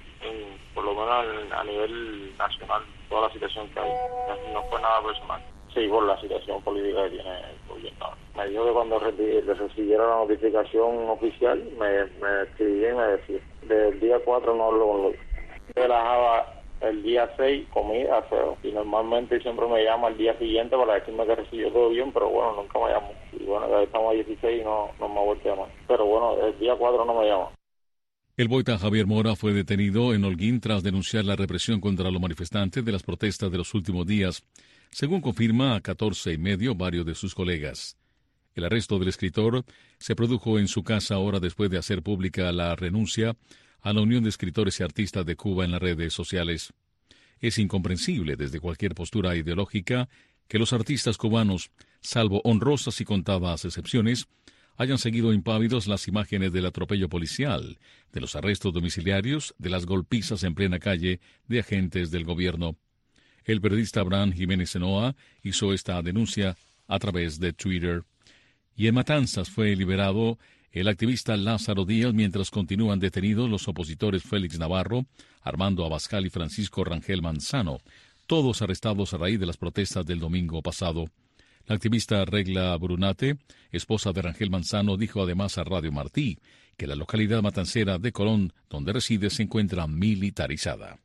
por lo menos a nivel nacional, toda la situación que hay. No fue nada personal. Sí, por la situación política que tiene el gobierno. Me dijo que cuando recibiera la notificación oficial, me escribía y me decía, del día 4 no hablo con Luis. Relajaba el día 6, comida, aseo. Y normalmente siempre me llama el día siguiente para decirme que recibió todo bien, pero bueno, nunca me llamó. Y bueno, ya estamos a 16 y no me ha vuelto a llamar. Pero bueno, el día 4 no me llama. El boita Javier Mora fue detenido en Holguín tras denunciar la represión contra los manifestantes de las protestas de los últimos días, según confirma a 14:30 varios de sus colegas. El arresto del escritor se produjo en su casa hora después de hacer pública la renuncia a la Unión de Escritores y Artistas de Cuba en las redes sociales. Es incomprensible desde cualquier postura ideológica que los artistas cubanos, salvo honrosas y contadas excepciones, hayan seguido impávidos las imágenes del atropello policial, de los arrestos domiciliarios, de las golpizas en plena calle de agentes del gobierno. El periodista Abraham Jiménez Senoa hizo esta denuncia a través de Twitter. Y en Matanzas fue liberado el activista Lázaro Díaz mientras continúan detenidos los opositores Félix Navarro, Armando Abascal y Francisco Rangel Manzano, todos arrestados a raíz de las protestas del domingo pasado. La activista Regla Brunate, esposa de Rangel Manzano, dijo además a Radio Martí que la localidad matancera de Colón, donde reside, se encuentra militarizada.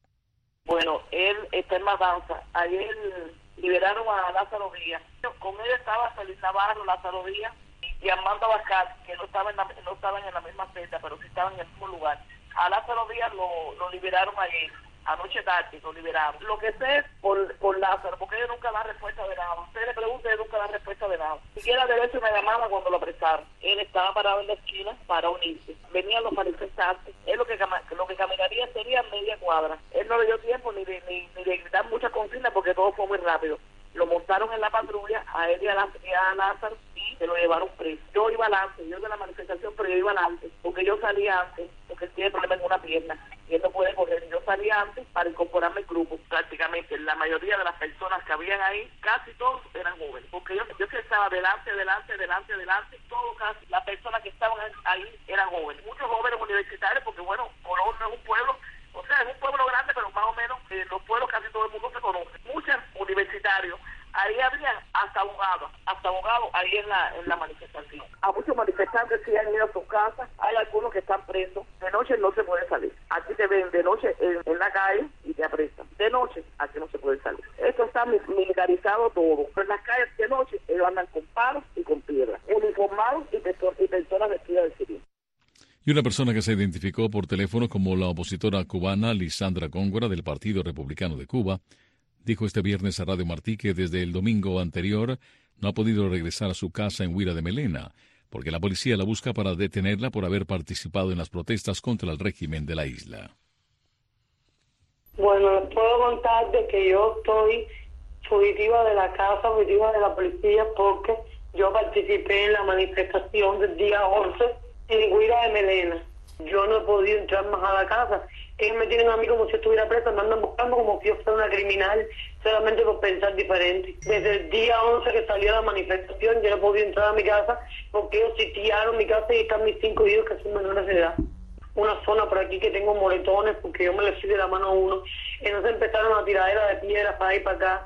Bueno, él está en Matanzas. Ayer liberaron a Lázaro Díaz. Con él estaba Félix Navarro, Lázaro Díaz y Armando Abascal, que no estaban en la misma celda, pero sí estaban en el mismo lugar. A Lázaro Díaz lo liberaron ayer. Anoche tarde lo liberaron. Lo que sé es por Lázaro, porque él nunca da respuesta de nada. Usted le pregunta y él nunca da respuesta de nada. Siquiera debe ser una llamada cuando lo apresaron. Él estaba parado en la esquina para unirse. Venían los manifestantes. Él lo que caminaría sería media cuadra. Él no le dio tiempo ni de gritar muchas consignas porque todo fue muy rápido. Lo montaron en la patrulla, a él y a Lázaro, y se lo llevaron preso. Yo iba adelante, yo de la manifestación, pero yo iba adelante, porque yo salía antes, porque él tiene problemas en una pierna, y él no puede correr. Yo salía antes para incorporarme al grupo. Prácticamente la mayoría de las personas que habían ahí, casi todos eran jóvenes, porque yo estaba delante, todo casi, las personas que estaban ahí eran jóvenes. Muchos jóvenes universitarios, porque bueno, Colón no es un pueblo, o sea, es un pueblo grande, pero más o menos los pueblos casi todo el mundo se conoce. Muchos universitarios, ahí había hasta abogados ahí en la manifestación. A muchos manifestantes sí han ido a sus casas, hay algunos que están presos. De noche no se puede salir. Aquí te ven de noche en la calle y te apresan. De noche aquí no se puede salir. Esto está militarizado todo. Pero en las calles de noche ellos andan con palos y con piedras, uniformados y personas vestidas de civil. Y una persona que se identificó por teléfono como la opositora cubana Lisandra Góngora del Partido Republicano de Cuba, dijo este viernes a Radio Martí que desde el domingo anterior no ha podido regresar a su casa en Huira de Melena, porque la policía la busca para detenerla por haber participado en las protestas contra el régimen de la isla. Bueno, les puedo contar de que yo estoy fugitiva de la casa, fugitiva de la policía, porque yo participé en la manifestación del día 11 en Huira de Melena. Yo no he podido entrar más a la casa. Ellos me tienen a mí como si estuviera presa, me andan buscando como si yo fuera una criminal, solamente por pensar diferente. Desde el día 11 que salió la manifestación, yo no he podido entrar a mi casa porque ellos sitiaron mi casa y están mis 5 hijos que son menores de edad. Una zona por aquí que tengo moretones porque yo me le fui de la mano a uno. Entonces empezaron a tiradera de piedras para ahí para acá.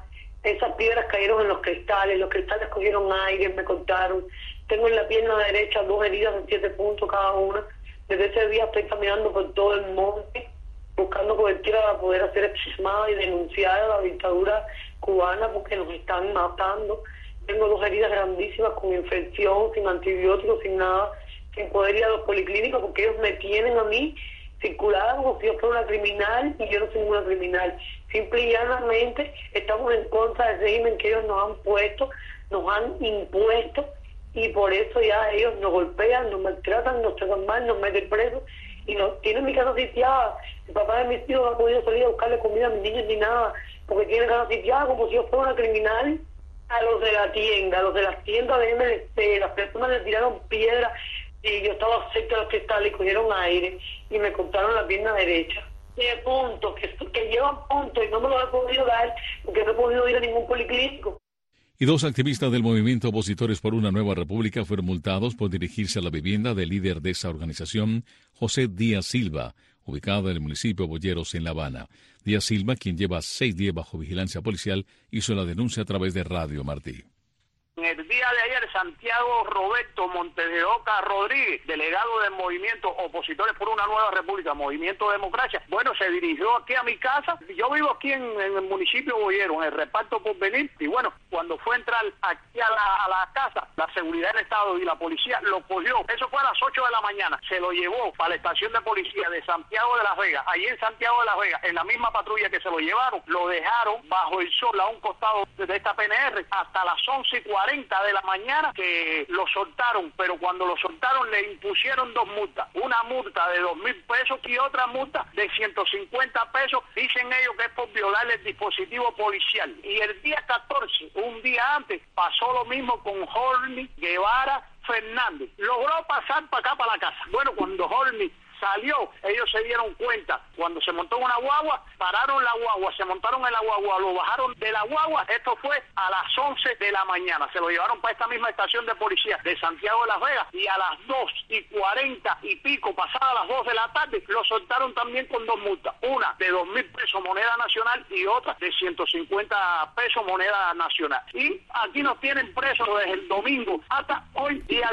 Esas piedras cayeron en los cristales cogieron aire, me contaron. Tengo en la pierna derecha 2 heridas de 7 puntos cada una. Desde ese día estoy caminando por todo el monte, buscando cobertura para poder hacer exhumada y denunciar a la dictadura cubana porque nos están matando. Tengo 2 heridas grandísimas con infección, sin antibióticos, sin nada, sin poder ir a los policlínicos porque ellos me tienen a mí circulada como si yo fuera una criminal y yo no soy ninguna criminal. Simple y llanamente estamos en contra del régimen que ellos nos han puesto, nos han impuesto, y por eso ya ellos nos golpean, nos maltratan, nos tratan mal, nos meten presos y nos tienen mi casa sitiada. El papá de mis hijos no ha podido salir a buscarle comida a mis niños ni nada, porque tiene casa sitiada como si yo fuera una criminal. A los de la tienda, a los de las tiendas de MLC, las personas le tiraron piedras y yo estaba cerca de los cristales y cogieron aire y me cortaron la pierna derecha. De puntos, que llevan puntos y no me los he podido dar porque no he podido ir a ningún policlínico. Y 2 activistas del movimiento Opositores por una Nueva República fueron multados por dirigirse a la vivienda del líder de esa organización, José Díaz Silva, ubicada en el municipio Boyeros, en La Habana. Díaz Silva, quien lleva 6 días bajo vigilancia policial, hizo la denuncia a través de Radio Martí. En el día de ayer, Santiago Roberto Montes de Oca Rodríguez, delegado del movimiento Opositores por una Nueva República, Movimiento Democracia, se dirigió aquí a mi casa. Yo vivo aquí en el municipio Boyero, en el reparto Porvenir, y cuando fue a entrar aquí a la casa, la seguridad del Estado y la policía lo cogió. Eso fue a las 8 de la mañana. Se lo llevó para la estación de policía de Santiago de las Vegas. Allí en Santiago de las Vegas, en la misma patrulla que se lo llevaron, lo dejaron bajo el sol a un costado de esta PNR hasta las 11:40 de la mañana que lo soltaron, pero cuando lo soltaron le impusieron 2 multas, una multa de 2.000 pesos y otra multa de 150 pesos, dicen ellos que es por violar el dispositivo policial. Y el día 14, un día antes, pasó lo mismo con Jorni Guevara Fernández, logró pasar para acá, para la casa. Cuando Jorni salió, ellos se dieron cuenta, cuando se montó en una guagua, pararon la guagua, se montaron en la guagua, lo bajaron de la guagua, esto fue a las 11 de la mañana, se lo llevaron para esta misma estación de policía de Santiago de las Vegas, y a las 2:40 y pico, pasadas las 2 de la tarde, lo soltaron también con 2 multas, una de 2.000 pesos moneda nacional y otra de 150 pesos moneda nacional. Y aquí nos tienen presos desde el domingo hasta hoy, día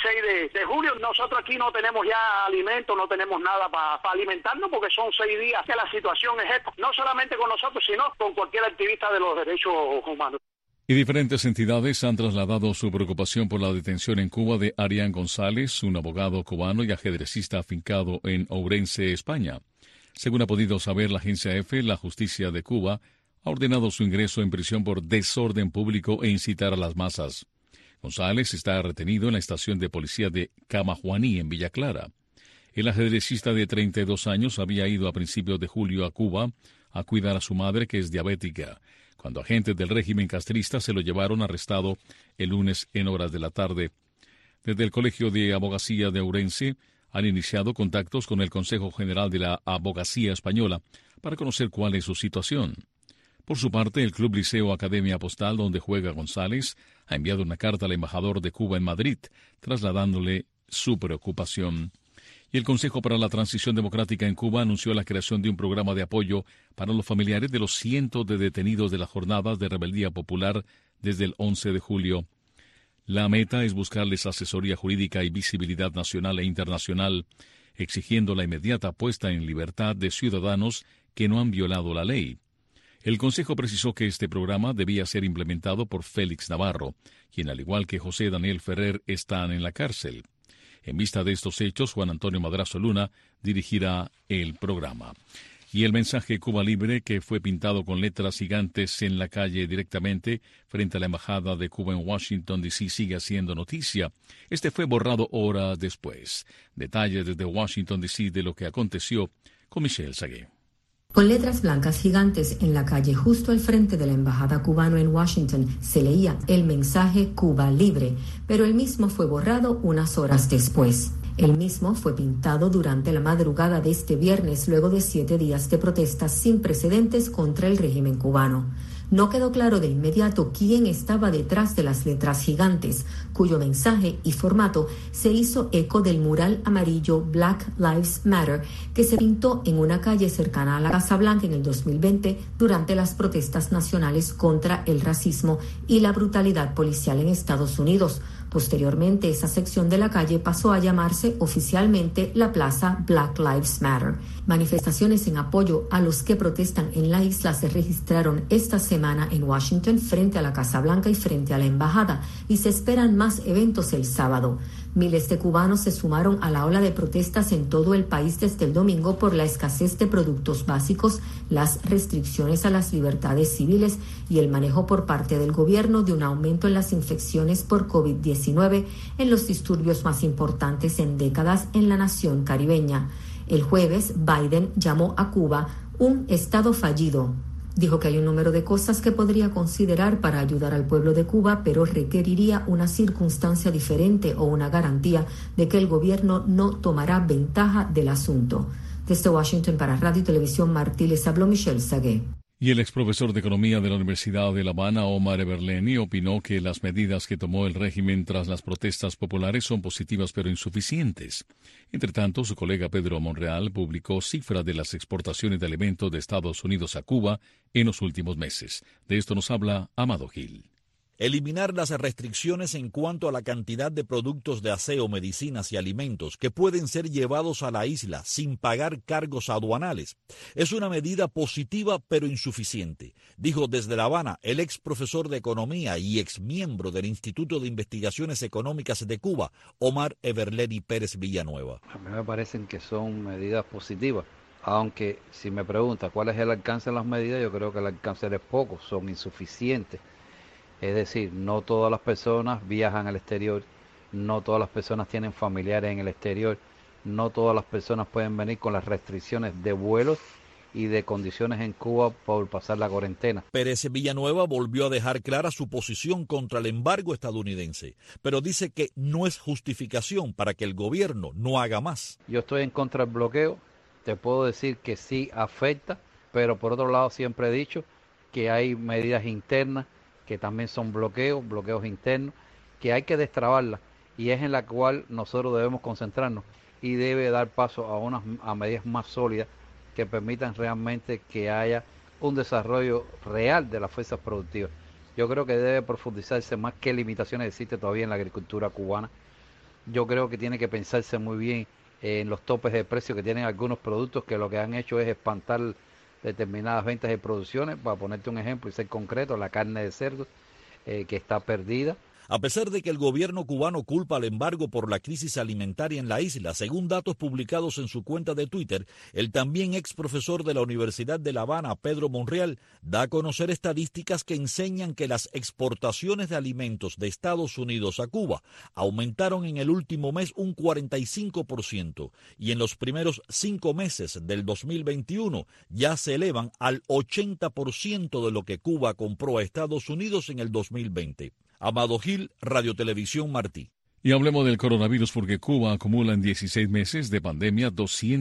16 de julio. Nosotros aquí no tenemos ya alimentos, no tenemos nada para alimentarnos porque son 6 días que la situación es esta, no solamente con nosotros, sino con cualquier activista de los derechos humanos. Y diferentes entidades han trasladado su preocupación por la detención en Cuba de Arián González, un abogado cubano y ajedrecista afincado en Ourense, España. Según ha podido saber la agencia EFE, la justicia de Cuba ha ordenado su ingreso en prisión por desorden público e incitar a las masas. González está retenido en la estación de policía de Camajuaní, en Villa Clara. El ajedrecista de 32 años había ido a principios de julio a Cuba a cuidar a su madre, que es diabética, cuando agentes del régimen castrista se lo llevaron arrestado el lunes en horas de la tarde. Desde el Colegio de Abogacía de Ourense han iniciado contactos con el Consejo General de la Abogacía Española para conocer cuál es su situación. Por su parte, el Club Liceo Academia Postal, donde juega González, ha enviado una carta al embajador de Cuba en Madrid, trasladándole su preocupación. Y el Consejo para la Transición Democrática en Cuba anunció la creación de un programa de apoyo para los familiares de los cientos de detenidos de las jornadas de rebeldía popular desde el 11 de julio. La meta es buscarles asesoría jurídica y visibilidad nacional e internacional, exigiendo la inmediata puesta en libertad de ciudadanos que no han violado la ley. El Consejo precisó que este programa debía ser implementado por Félix Navarro, quien, al igual que José Daniel Ferrer, están en la cárcel. En vista de estos hechos, Juan Antonio Madrazo Luna dirigirá el programa. Y el mensaje Cuba Libre, que fue pintado con letras gigantes en la calle directamente frente a la Embajada de Cuba en Washington, D.C., sigue haciendo noticia. Este fue borrado horas después. Detalles desde Washington, D.C. de lo que aconteció con Michelle Sagué. Con letras blancas gigantes en la calle justo al frente de la embajada cubana en Washington se leía el mensaje Cuba Libre, pero el mismo fue borrado unas horas después. El mismo fue pintado durante la madrugada de este viernes luego de 7 días de protestas sin precedentes contra el régimen cubano. No quedó claro de inmediato quién estaba detrás de las letras gigantes, cuyo mensaje y formato se hizo eco del mural amarillo Black Lives Matter que se pintó en una calle cercana a la Casa Blanca en el 2020 durante las protestas nacionales contra el racismo y la brutalidad policial en Estados Unidos. Posteriormente, esa sección de la calle pasó a llamarse oficialmente la Plaza Black Lives Matter. Manifestaciones en apoyo a los que protestan en la isla se registraron esta semana en Washington frente a la Casa Blanca y frente a la Embajada, y se esperan más eventos el sábado. Miles de cubanos se sumaron a la ola de protestas en todo el país desde el domingo por la escasez de productos básicos, las restricciones a las libertades civiles y el manejo por parte del gobierno de un aumento en las infecciones por COVID-19 en los disturbios más importantes en décadas en la nación caribeña. El jueves, Biden llamó a Cuba un estado fallido. Dijo que hay un número de cosas que podría considerar para ayudar al pueblo de Cuba, pero requeriría una circunstancia diferente o una garantía de que el gobierno no tomará ventaja del asunto. Desde Washington para Radio y Televisión Martí les habló Michelle Sagué. Y el exprofesor de Economía de la Universidad de La Habana, Omar Everleni, opinó que las medidas que tomó el régimen tras las protestas populares son positivas pero insuficientes. Entre tanto, su colega Pedro Monreal publicó cifras de las exportaciones de alimentos de Estados Unidos a Cuba en los últimos meses. De esto nos habla Amado Gil. Eliminar las restricciones en cuanto a la cantidad de productos de aseo, medicinas y alimentos que pueden ser llevados a la isla sin pagar cargos aduanales es una medida positiva pero insuficiente, dijo desde La Habana el ex profesor de Economía y ex miembro del Instituto de Investigaciones Económicas de Cuba, Omar Everleni Pérez Villanueva. A mí me parecen que son medidas positivas, aunque si me pregunta cuál es el alcance de las medidas, yo creo que el alcance es poco, son insuficientes. Es decir, no todas las personas viajan al exterior, no todas las personas tienen familiares en el exterior, no todas las personas pueden venir con las restricciones de vuelos y de condiciones en Cuba por pasar la cuarentena. Pérez Villanueva volvió a dejar clara su posición contra el embargo estadounidense, pero dice que no es justificación para que el gobierno no haga más. Yo estoy en contra del bloqueo, te puedo decir que sí afecta, pero por otro lado siempre he dicho que hay medidas internas que también son bloqueos internos, que hay que destrabarlas y es en la cual nosotros debemos concentrarnos y debe dar paso a medidas más sólidas que permitan realmente que haya un desarrollo real de las fuerzas productivas. Yo creo que debe profundizarse más qué limitaciones existe todavía en la agricultura cubana. Yo creo que tiene que pensarse muy bien en los topes de precio que tienen algunos productos que lo que han hecho es espantar determinadas ventas y producciones. Para ponerte un ejemplo y ser concreto, la carne de cerdo que está perdida. A pesar de que el gobierno cubano culpa al embargo por la crisis alimentaria en la isla, según datos publicados en su cuenta de Twitter, el también ex profesor de la Universidad de La Habana, Pedro Monreal, da a conocer estadísticas que enseñan que las exportaciones de alimentos de Estados Unidos a Cuba aumentaron en el último mes un 45% y en los primeros 5 meses del 2021 ya se elevan al 80% de lo que Cuba compró a Estados Unidos en el 2020. Amado Gil, Radio Televisión Martí. Y hablemos del coronavirus porque Cuba acumula en 16 meses de pandemia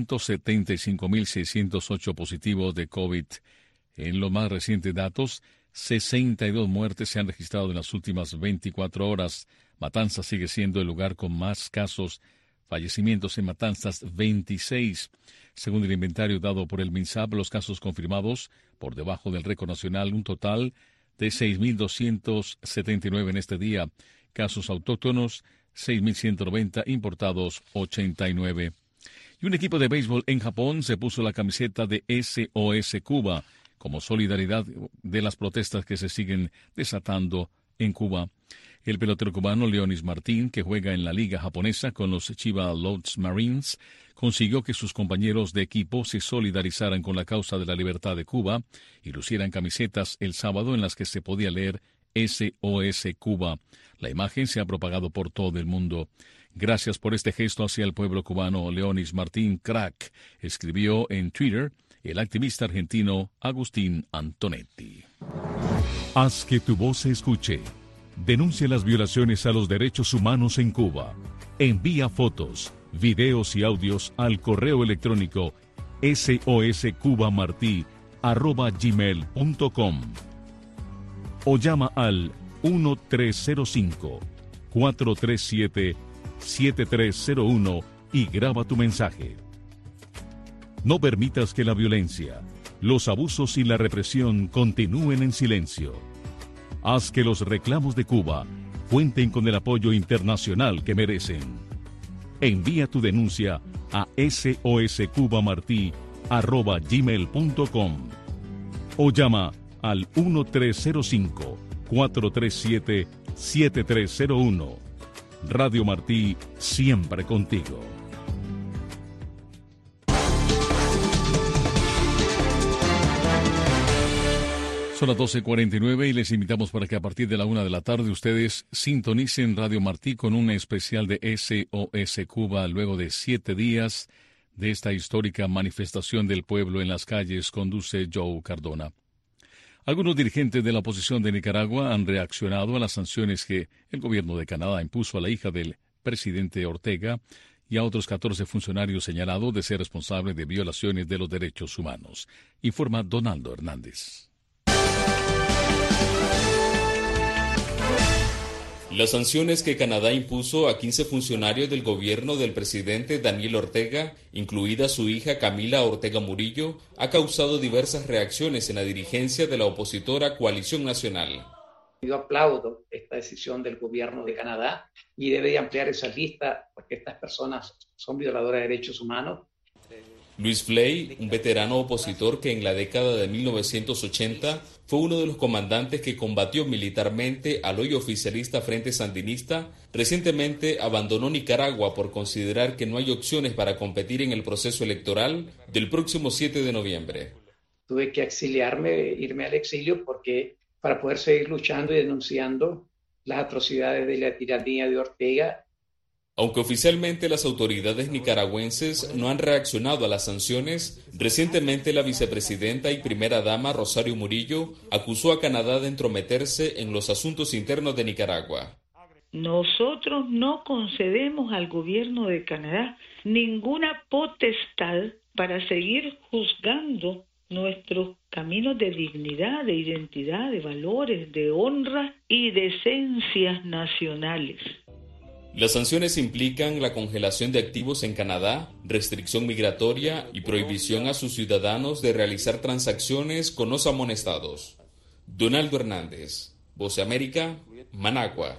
275.608 positivos de COVID. En los más recientes datos, 62 muertes se han registrado en las últimas 24 horas. Matanzas sigue siendo el lugar con más casos. Fallecimientos en Matanzas, 26. Según el inventario dado por el MINSAP, los casos confirmados por debajo del récord nacional, un total de 6.279 en este día. Casos autóctonos, 6.190, importados, 89. Y un equipo de béisbol en Japón se puso la camiseta de SOS Cuba como solidaridad de las protestas que se siguen desatando en Cuba. El pelotero cubano Leonis Martín, que juega en la liga japonesa con los Chiba Lotus Marines, consiguió que sus compañeros de equipo se solidarizaran con la causa de la libertad de Cuba y lucieran camisetas el sábado en las que se podía leer SOS Cuba. La imagen se ha propagado por todo el mundo. Gracias por este gesto hacia el pueblo cubano, Leonis Martín, crack, escribió en Twitter el activista argentino Agustín Antonetti. Haz que tu voz se escuche. Denuncia las violaciones a los derechos humanos en Cuba. Envía fotos, videos y audios al correo electrónico soscubamarti@gmail.com. o llama al 1305-437-7301 y graba tu mensaje. No permitas que la violencia, los abusos y la represión continúen en silencio. Haz que los reclamos de Cuba cuenten con el apoyo internacional que merecen. Envía tu denuncia a soscubamartí@gmail.com o llama al 1305-437-7301. Radio Martí, siempre contigo. Son las 12:49 y les invitamos para que a partir de la 1 de la tarde ustedes sintonicen Radio Martí con un especial de SOS Cuba luego de 7 días de esta histórica manifestación del pueblo en las calles, conduce Joe Cardona. Algunos dirigentes de la oposición de Nicaragua han reaccionado a las sanciones que el gobierno de Canadá impuso a la hija del presidente Ortega y a otros 14 funcionarios señalados de ser responsables de violaciones de los derechos humanos, informa Donaldo Hernández. Las sanciones que Canadá impuso a 15 funcionarios del gobierno del presidente Daniel Ortega, incluida su hija Camila Ortega Murillo, ha causado diversas reacciones en la dirigencia de la opositora Coalición Nacional. Yo aplaudo esta decisión del gobierno de Canadá y debe de ampliar esa lista porque estas personas son violadoras de derechos humanos. Luis Flay, un veterano opositor que en la década de 1980 fue uno de los comandantes que combatió militarmente al hoy oficialista Frente Sandinista, recientemente abandonó Nicaragua por considerar que no hay opciones para competir en el proceso electoral del próximo 7 de noviembre. Tuve que exiliarme, irme al exilio para poder seguir luchando y denunciando las atrocidades de la tiranía de Ortega. Aunque oficialmente las autoridades nicaragüenses no han reaccionado a las sanciones, recientemente la vicepresidenta y primera dama Rosario Murillo acusó a Canadá de entrometerse en los asuntos internos de Nicaragua. Nosotros no concedemos al gobierno de Canadá ninguna potestad para seguir juzgando nuestros caminos de dignidad, de identidad, de valores, de honra y de esencias nacionales. Las sanciones implican la congelación de activos en Canadá, restricción migratoria y prohibición a sus ciudadanos de realizar transacciones con los amonestados. Donaldo Hernández, Voz de América, Managua.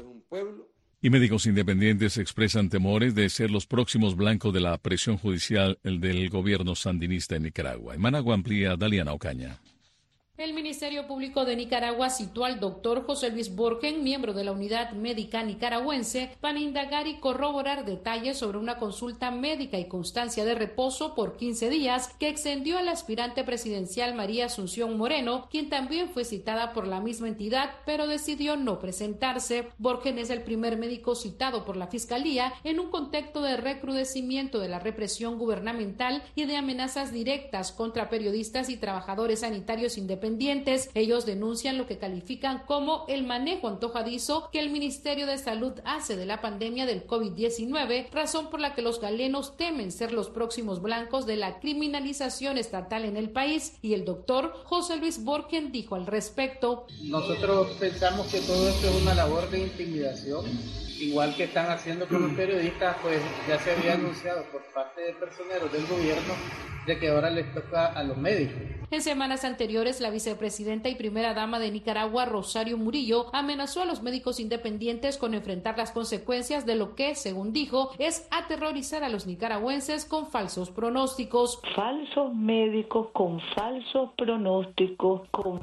Y médicos independientes expresan temores de ser los próximos blancos de la presión judicial del gobierno sandinista en Nicaragua. En Managua amplía Daliana Ocaña. El Ministerio Público de Nicaragua citó al doctor José Luis Borgen, miembro de la Unidad Médica Nicaragüense, para indagar y corroborar detalles sobre una consulta médica y constancia de reposo por 15 días que extendió al aspirante presidencial María Asunción Moreno, quien también fue citada por la misma entidad, pero decidió no presentarse. Borgen es el primer médico citado por la Fiscalía en un contexto de recrudecimiento de la represión gubernamental y de amenazas directas contra periodistas y trabajadores sanitarios independientes. Ellos denuncian lo que califican como el manejo antojadizo que el Ministerio de Salud hace de la pandemia del COVID-19, razón por la que los galenos temen ser los próximos blancos de la criminalización estatal en el país, y el doctor José Luis Borgen dijo al respecto: Nosotros pensamos que todo esto es una labor de intimidación, igual que están haciendo con los periodistas, pues ya se había anunciado por parte de personeros del gobierno de que ahora les toca a los médicos. En semanas anteriores, la vicepresidenta y primera dama de Nicaragua, Rosario Murillo, amenazó a los médicos independientes con enfrentar las consecuencias de lo que, según dijo, es aterrorizar a los nicaragüenses con falsos pronósticos. Falsos médicos con falsos pronósticos, con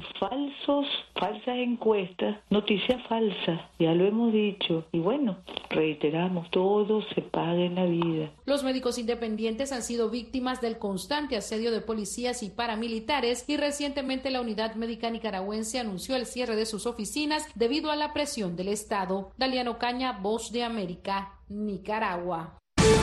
falsas encuestas, noticias falsas, ya lo hemos dicho. Y bueno, reiteramos, todo se paga en la vida. Los médicos independientes han sido víctimas del constante asedio de policías y paramilitares, y recientemente la Unidad Médica Nicaragüense anunció el cierre de sus oficinas debido a la presión del Estado. Daliana Ocaña, Voz de América, Nicaragua.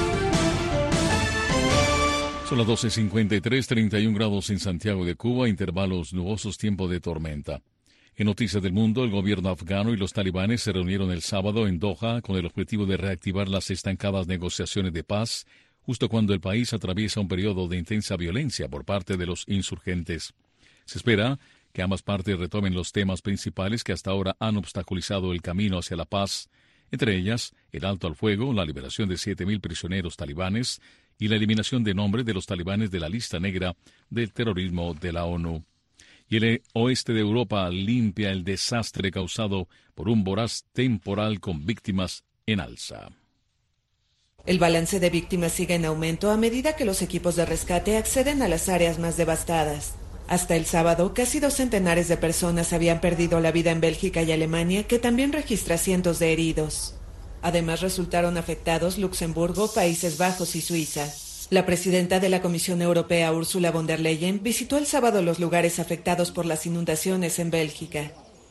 Son las 12:53, 31 grados en Santiago de Cuba, intervalos nubosos, tiempo de tormenta. En Noticias del Mundo, el gobierno afgano y los talibanes se reunieron el sábado en Doha con el objetivo de reactivar las estancadas negociaciones de paz, justo cuando el país atraviesa un periodo de intensa violencia por parte de los insurgentes. Se espera que ambas partes retomen los temas principales que hasta ahora han obstaculizado el camino hacia la paz, entre ellas el alto al fuego, la liberación de 7.000 prisioneros talibanes y la eliminación de nombres de los talibanes de la lista negra del terrorismo de la ONU. Y el oeste de Europa limpia el desastre causado por un voraz temporal con víctimas en alza. El balance de víctimas sigue en aumento a medida que los equipos de rescate acceden a las áreas más devastadas. Hasta el sábado, casi 2 centenares de personas habían perdido la vida en Bélgica y Alemania, que también registra cientos de heridos. Además, resultaron afectados Luxemburgo, Países Bajos y Suiza. La presidenta de la Comisión Europea, Ursula von der Leyen, visitó el sábado los lugares afectados por las inundaciones en Bélgica.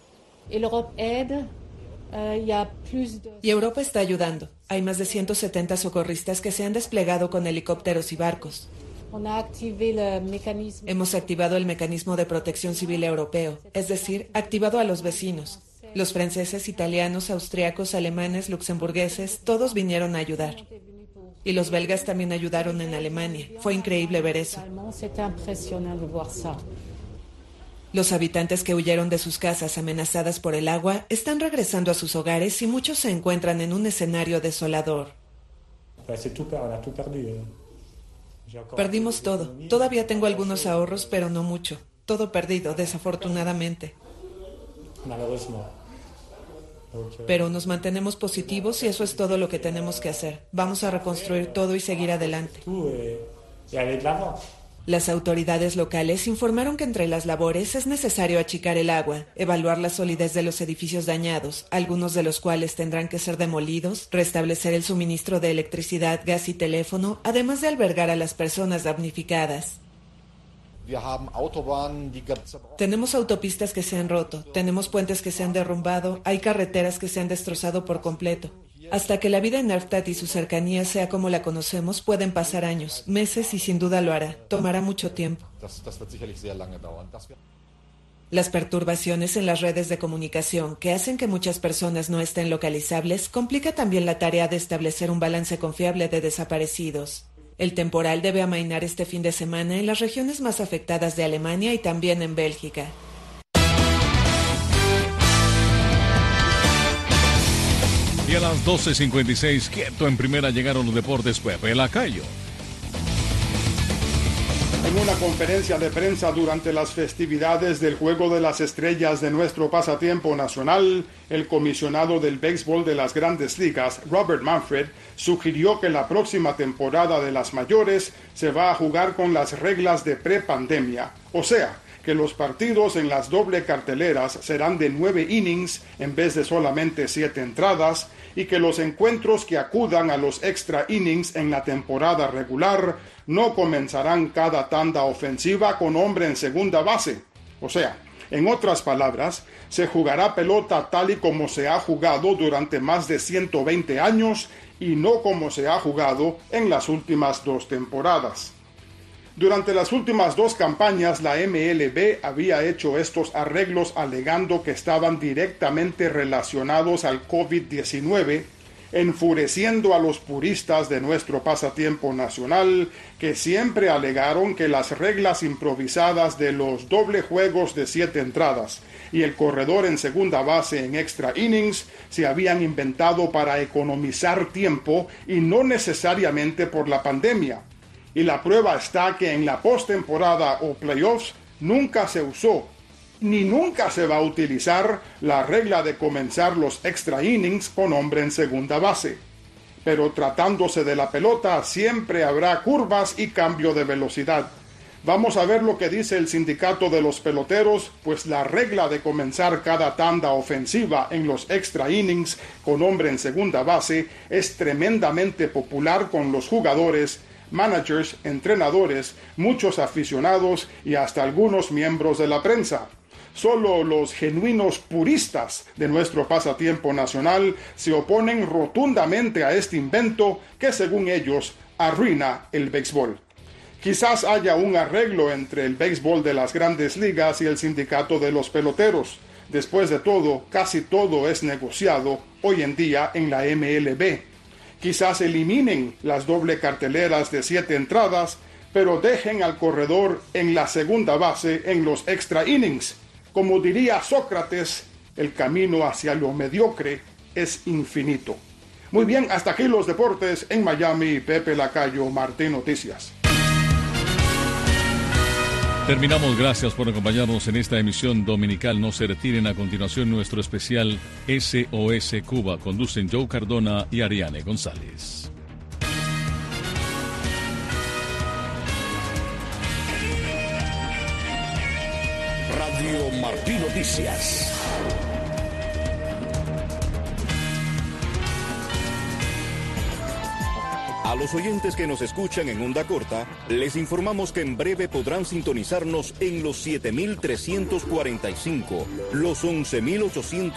Y Europa está ayudando. Hay más de 170 socorristas que se han desplegado con helicópteros y barcos. Hemos activado el mecanismo de protección civil europeo, es decir, activado a los vecinos. Los franceses, italianos, austriacos, alemanes, luxemburgueses, todos vinieron a ayudar. Y los belgas también ayudaron en Alemania. Fue increíble ver eso. Los habitantes que huyeron de sus casas amenazadas por el agua están regresando a sus hogares y muchos se encuentran en un escenario desolador. Perdimos todo. Todavía tengo algunos ahorros, pero no mucho. Todo perdido, desafortunadamente. Pero nos mantenemos positivos y eso es todo lo que tenemos que hacer. Vamos a reconstruir todo y seguir adelante. Las autoridades locales informaron que entre las labores es necesario achicar el agua, evaluar la solidez de los edificios dañados, algunos de los cuales tendrán que ser demolidos, restablecer el suministro de electricidad, gas y teléfono, además de albergar a las personas damnificadas. Tenemos autopistas que se han roto, tenemos puentes que se han derrumbado, hay carreteras que se han destrozado por completo. Hasta que la vida en Erftstadt y su cercanía sea como la conocemos, pueden pasar años, meses y sin duda lo hará. Tomará mucho tiempo. Las perturbaciones en las redes de comunicación que hacen que muchas personas no estén localizables complica también la tarea de establecer un balance confiable de desaparecidos. El temporal debe amainar este fin de semana en las regiones más afectadas de Alemania y también en Bélgica. Y a las 12:56, quieto en primera, llegaron los deportes. Pepe Lacayo. En una conferencia de prensa durante las festividades del Juego de las Estrellas de nuestro pasatiempo nacional, el comisionado del béisbol de las Grandes Ligas, Robert Manfred, sugirió que la próxima temporada de las mayores se va a jugar con las reglas de prepandemia, o sea, que los partidos en las doble carteleras serán de 9 innings en vez de solamente 7 entradas y que los encuentros que acudan a los extra innings en la temporada regular no comenzarán cada tanda ofensiva con hombre en segunda base. O sea, en otras palabras, se jugará pelota tal y como se ha jugado durante más de 120 años y no como se ha jugado en las últimas 2 temporadas. Durante las últimas 2 campañas, la MLB había hecho estos arreglos alegando que estaban directamente relacionados al COVID-19, enfureciendo a los puristas de nuestro pasatiempo nacional, que siempre alegaron que las reglas improvisadas de los doble juegos de 7 entradas y el corredor en segunda base en extra innings se habían inventado para economizar tiempo y no necesariamente por la pandemia. Y la prueba está que en la postemporada o playoffs nunca se usó, ni nunca se va a utilizar la regla de comenzar los extra innings con hombre en segunda base. Pero tratándose de la pelota, siempre habrá curvas y cambio de velocidad. Vamos a ver lo que dice el sindicato de los peloteros, pues la regla de comenzar cada tanda ofensiva en los extra innings con hombre en segunda base es tremendamente popular con los jugadores, managers, entrenadores, muchos aficionados y hasta algunos miembros de la prensa. Solo los genuinos puristas de nuestro pasatiempo nacional se oponen rotundamente a este invento que, según ellos, arruina el béisbol. Quizás haya un arreglo entre el béisbol de las Grandes Ligas y el sindicato de los peloteros. Después de todo, casi todo es negociado hoy en día en la MLB. Quizás eliminen las doble carteleras de 7 entradas, pero dejen al corredor en la segunda base en los extra innings. Como diría Sócrates, el camino hacia lo mediocre es infinito. Muy bien, hasta aquí los deportes en Miami. Pepe Lacayo, Martín Noticias. Terminamos, gracias por acompañarnos en esta emisión dominical. No se retiren, a continuación nuestro especial SOS Cuba. Conducen Joe Cardona y Ariane González. Radio Martí Noticias. A los oyentes que nos escuchan en onda corta, les informamos que en breve podrán sintonizarnos en los 7.345, los 11.800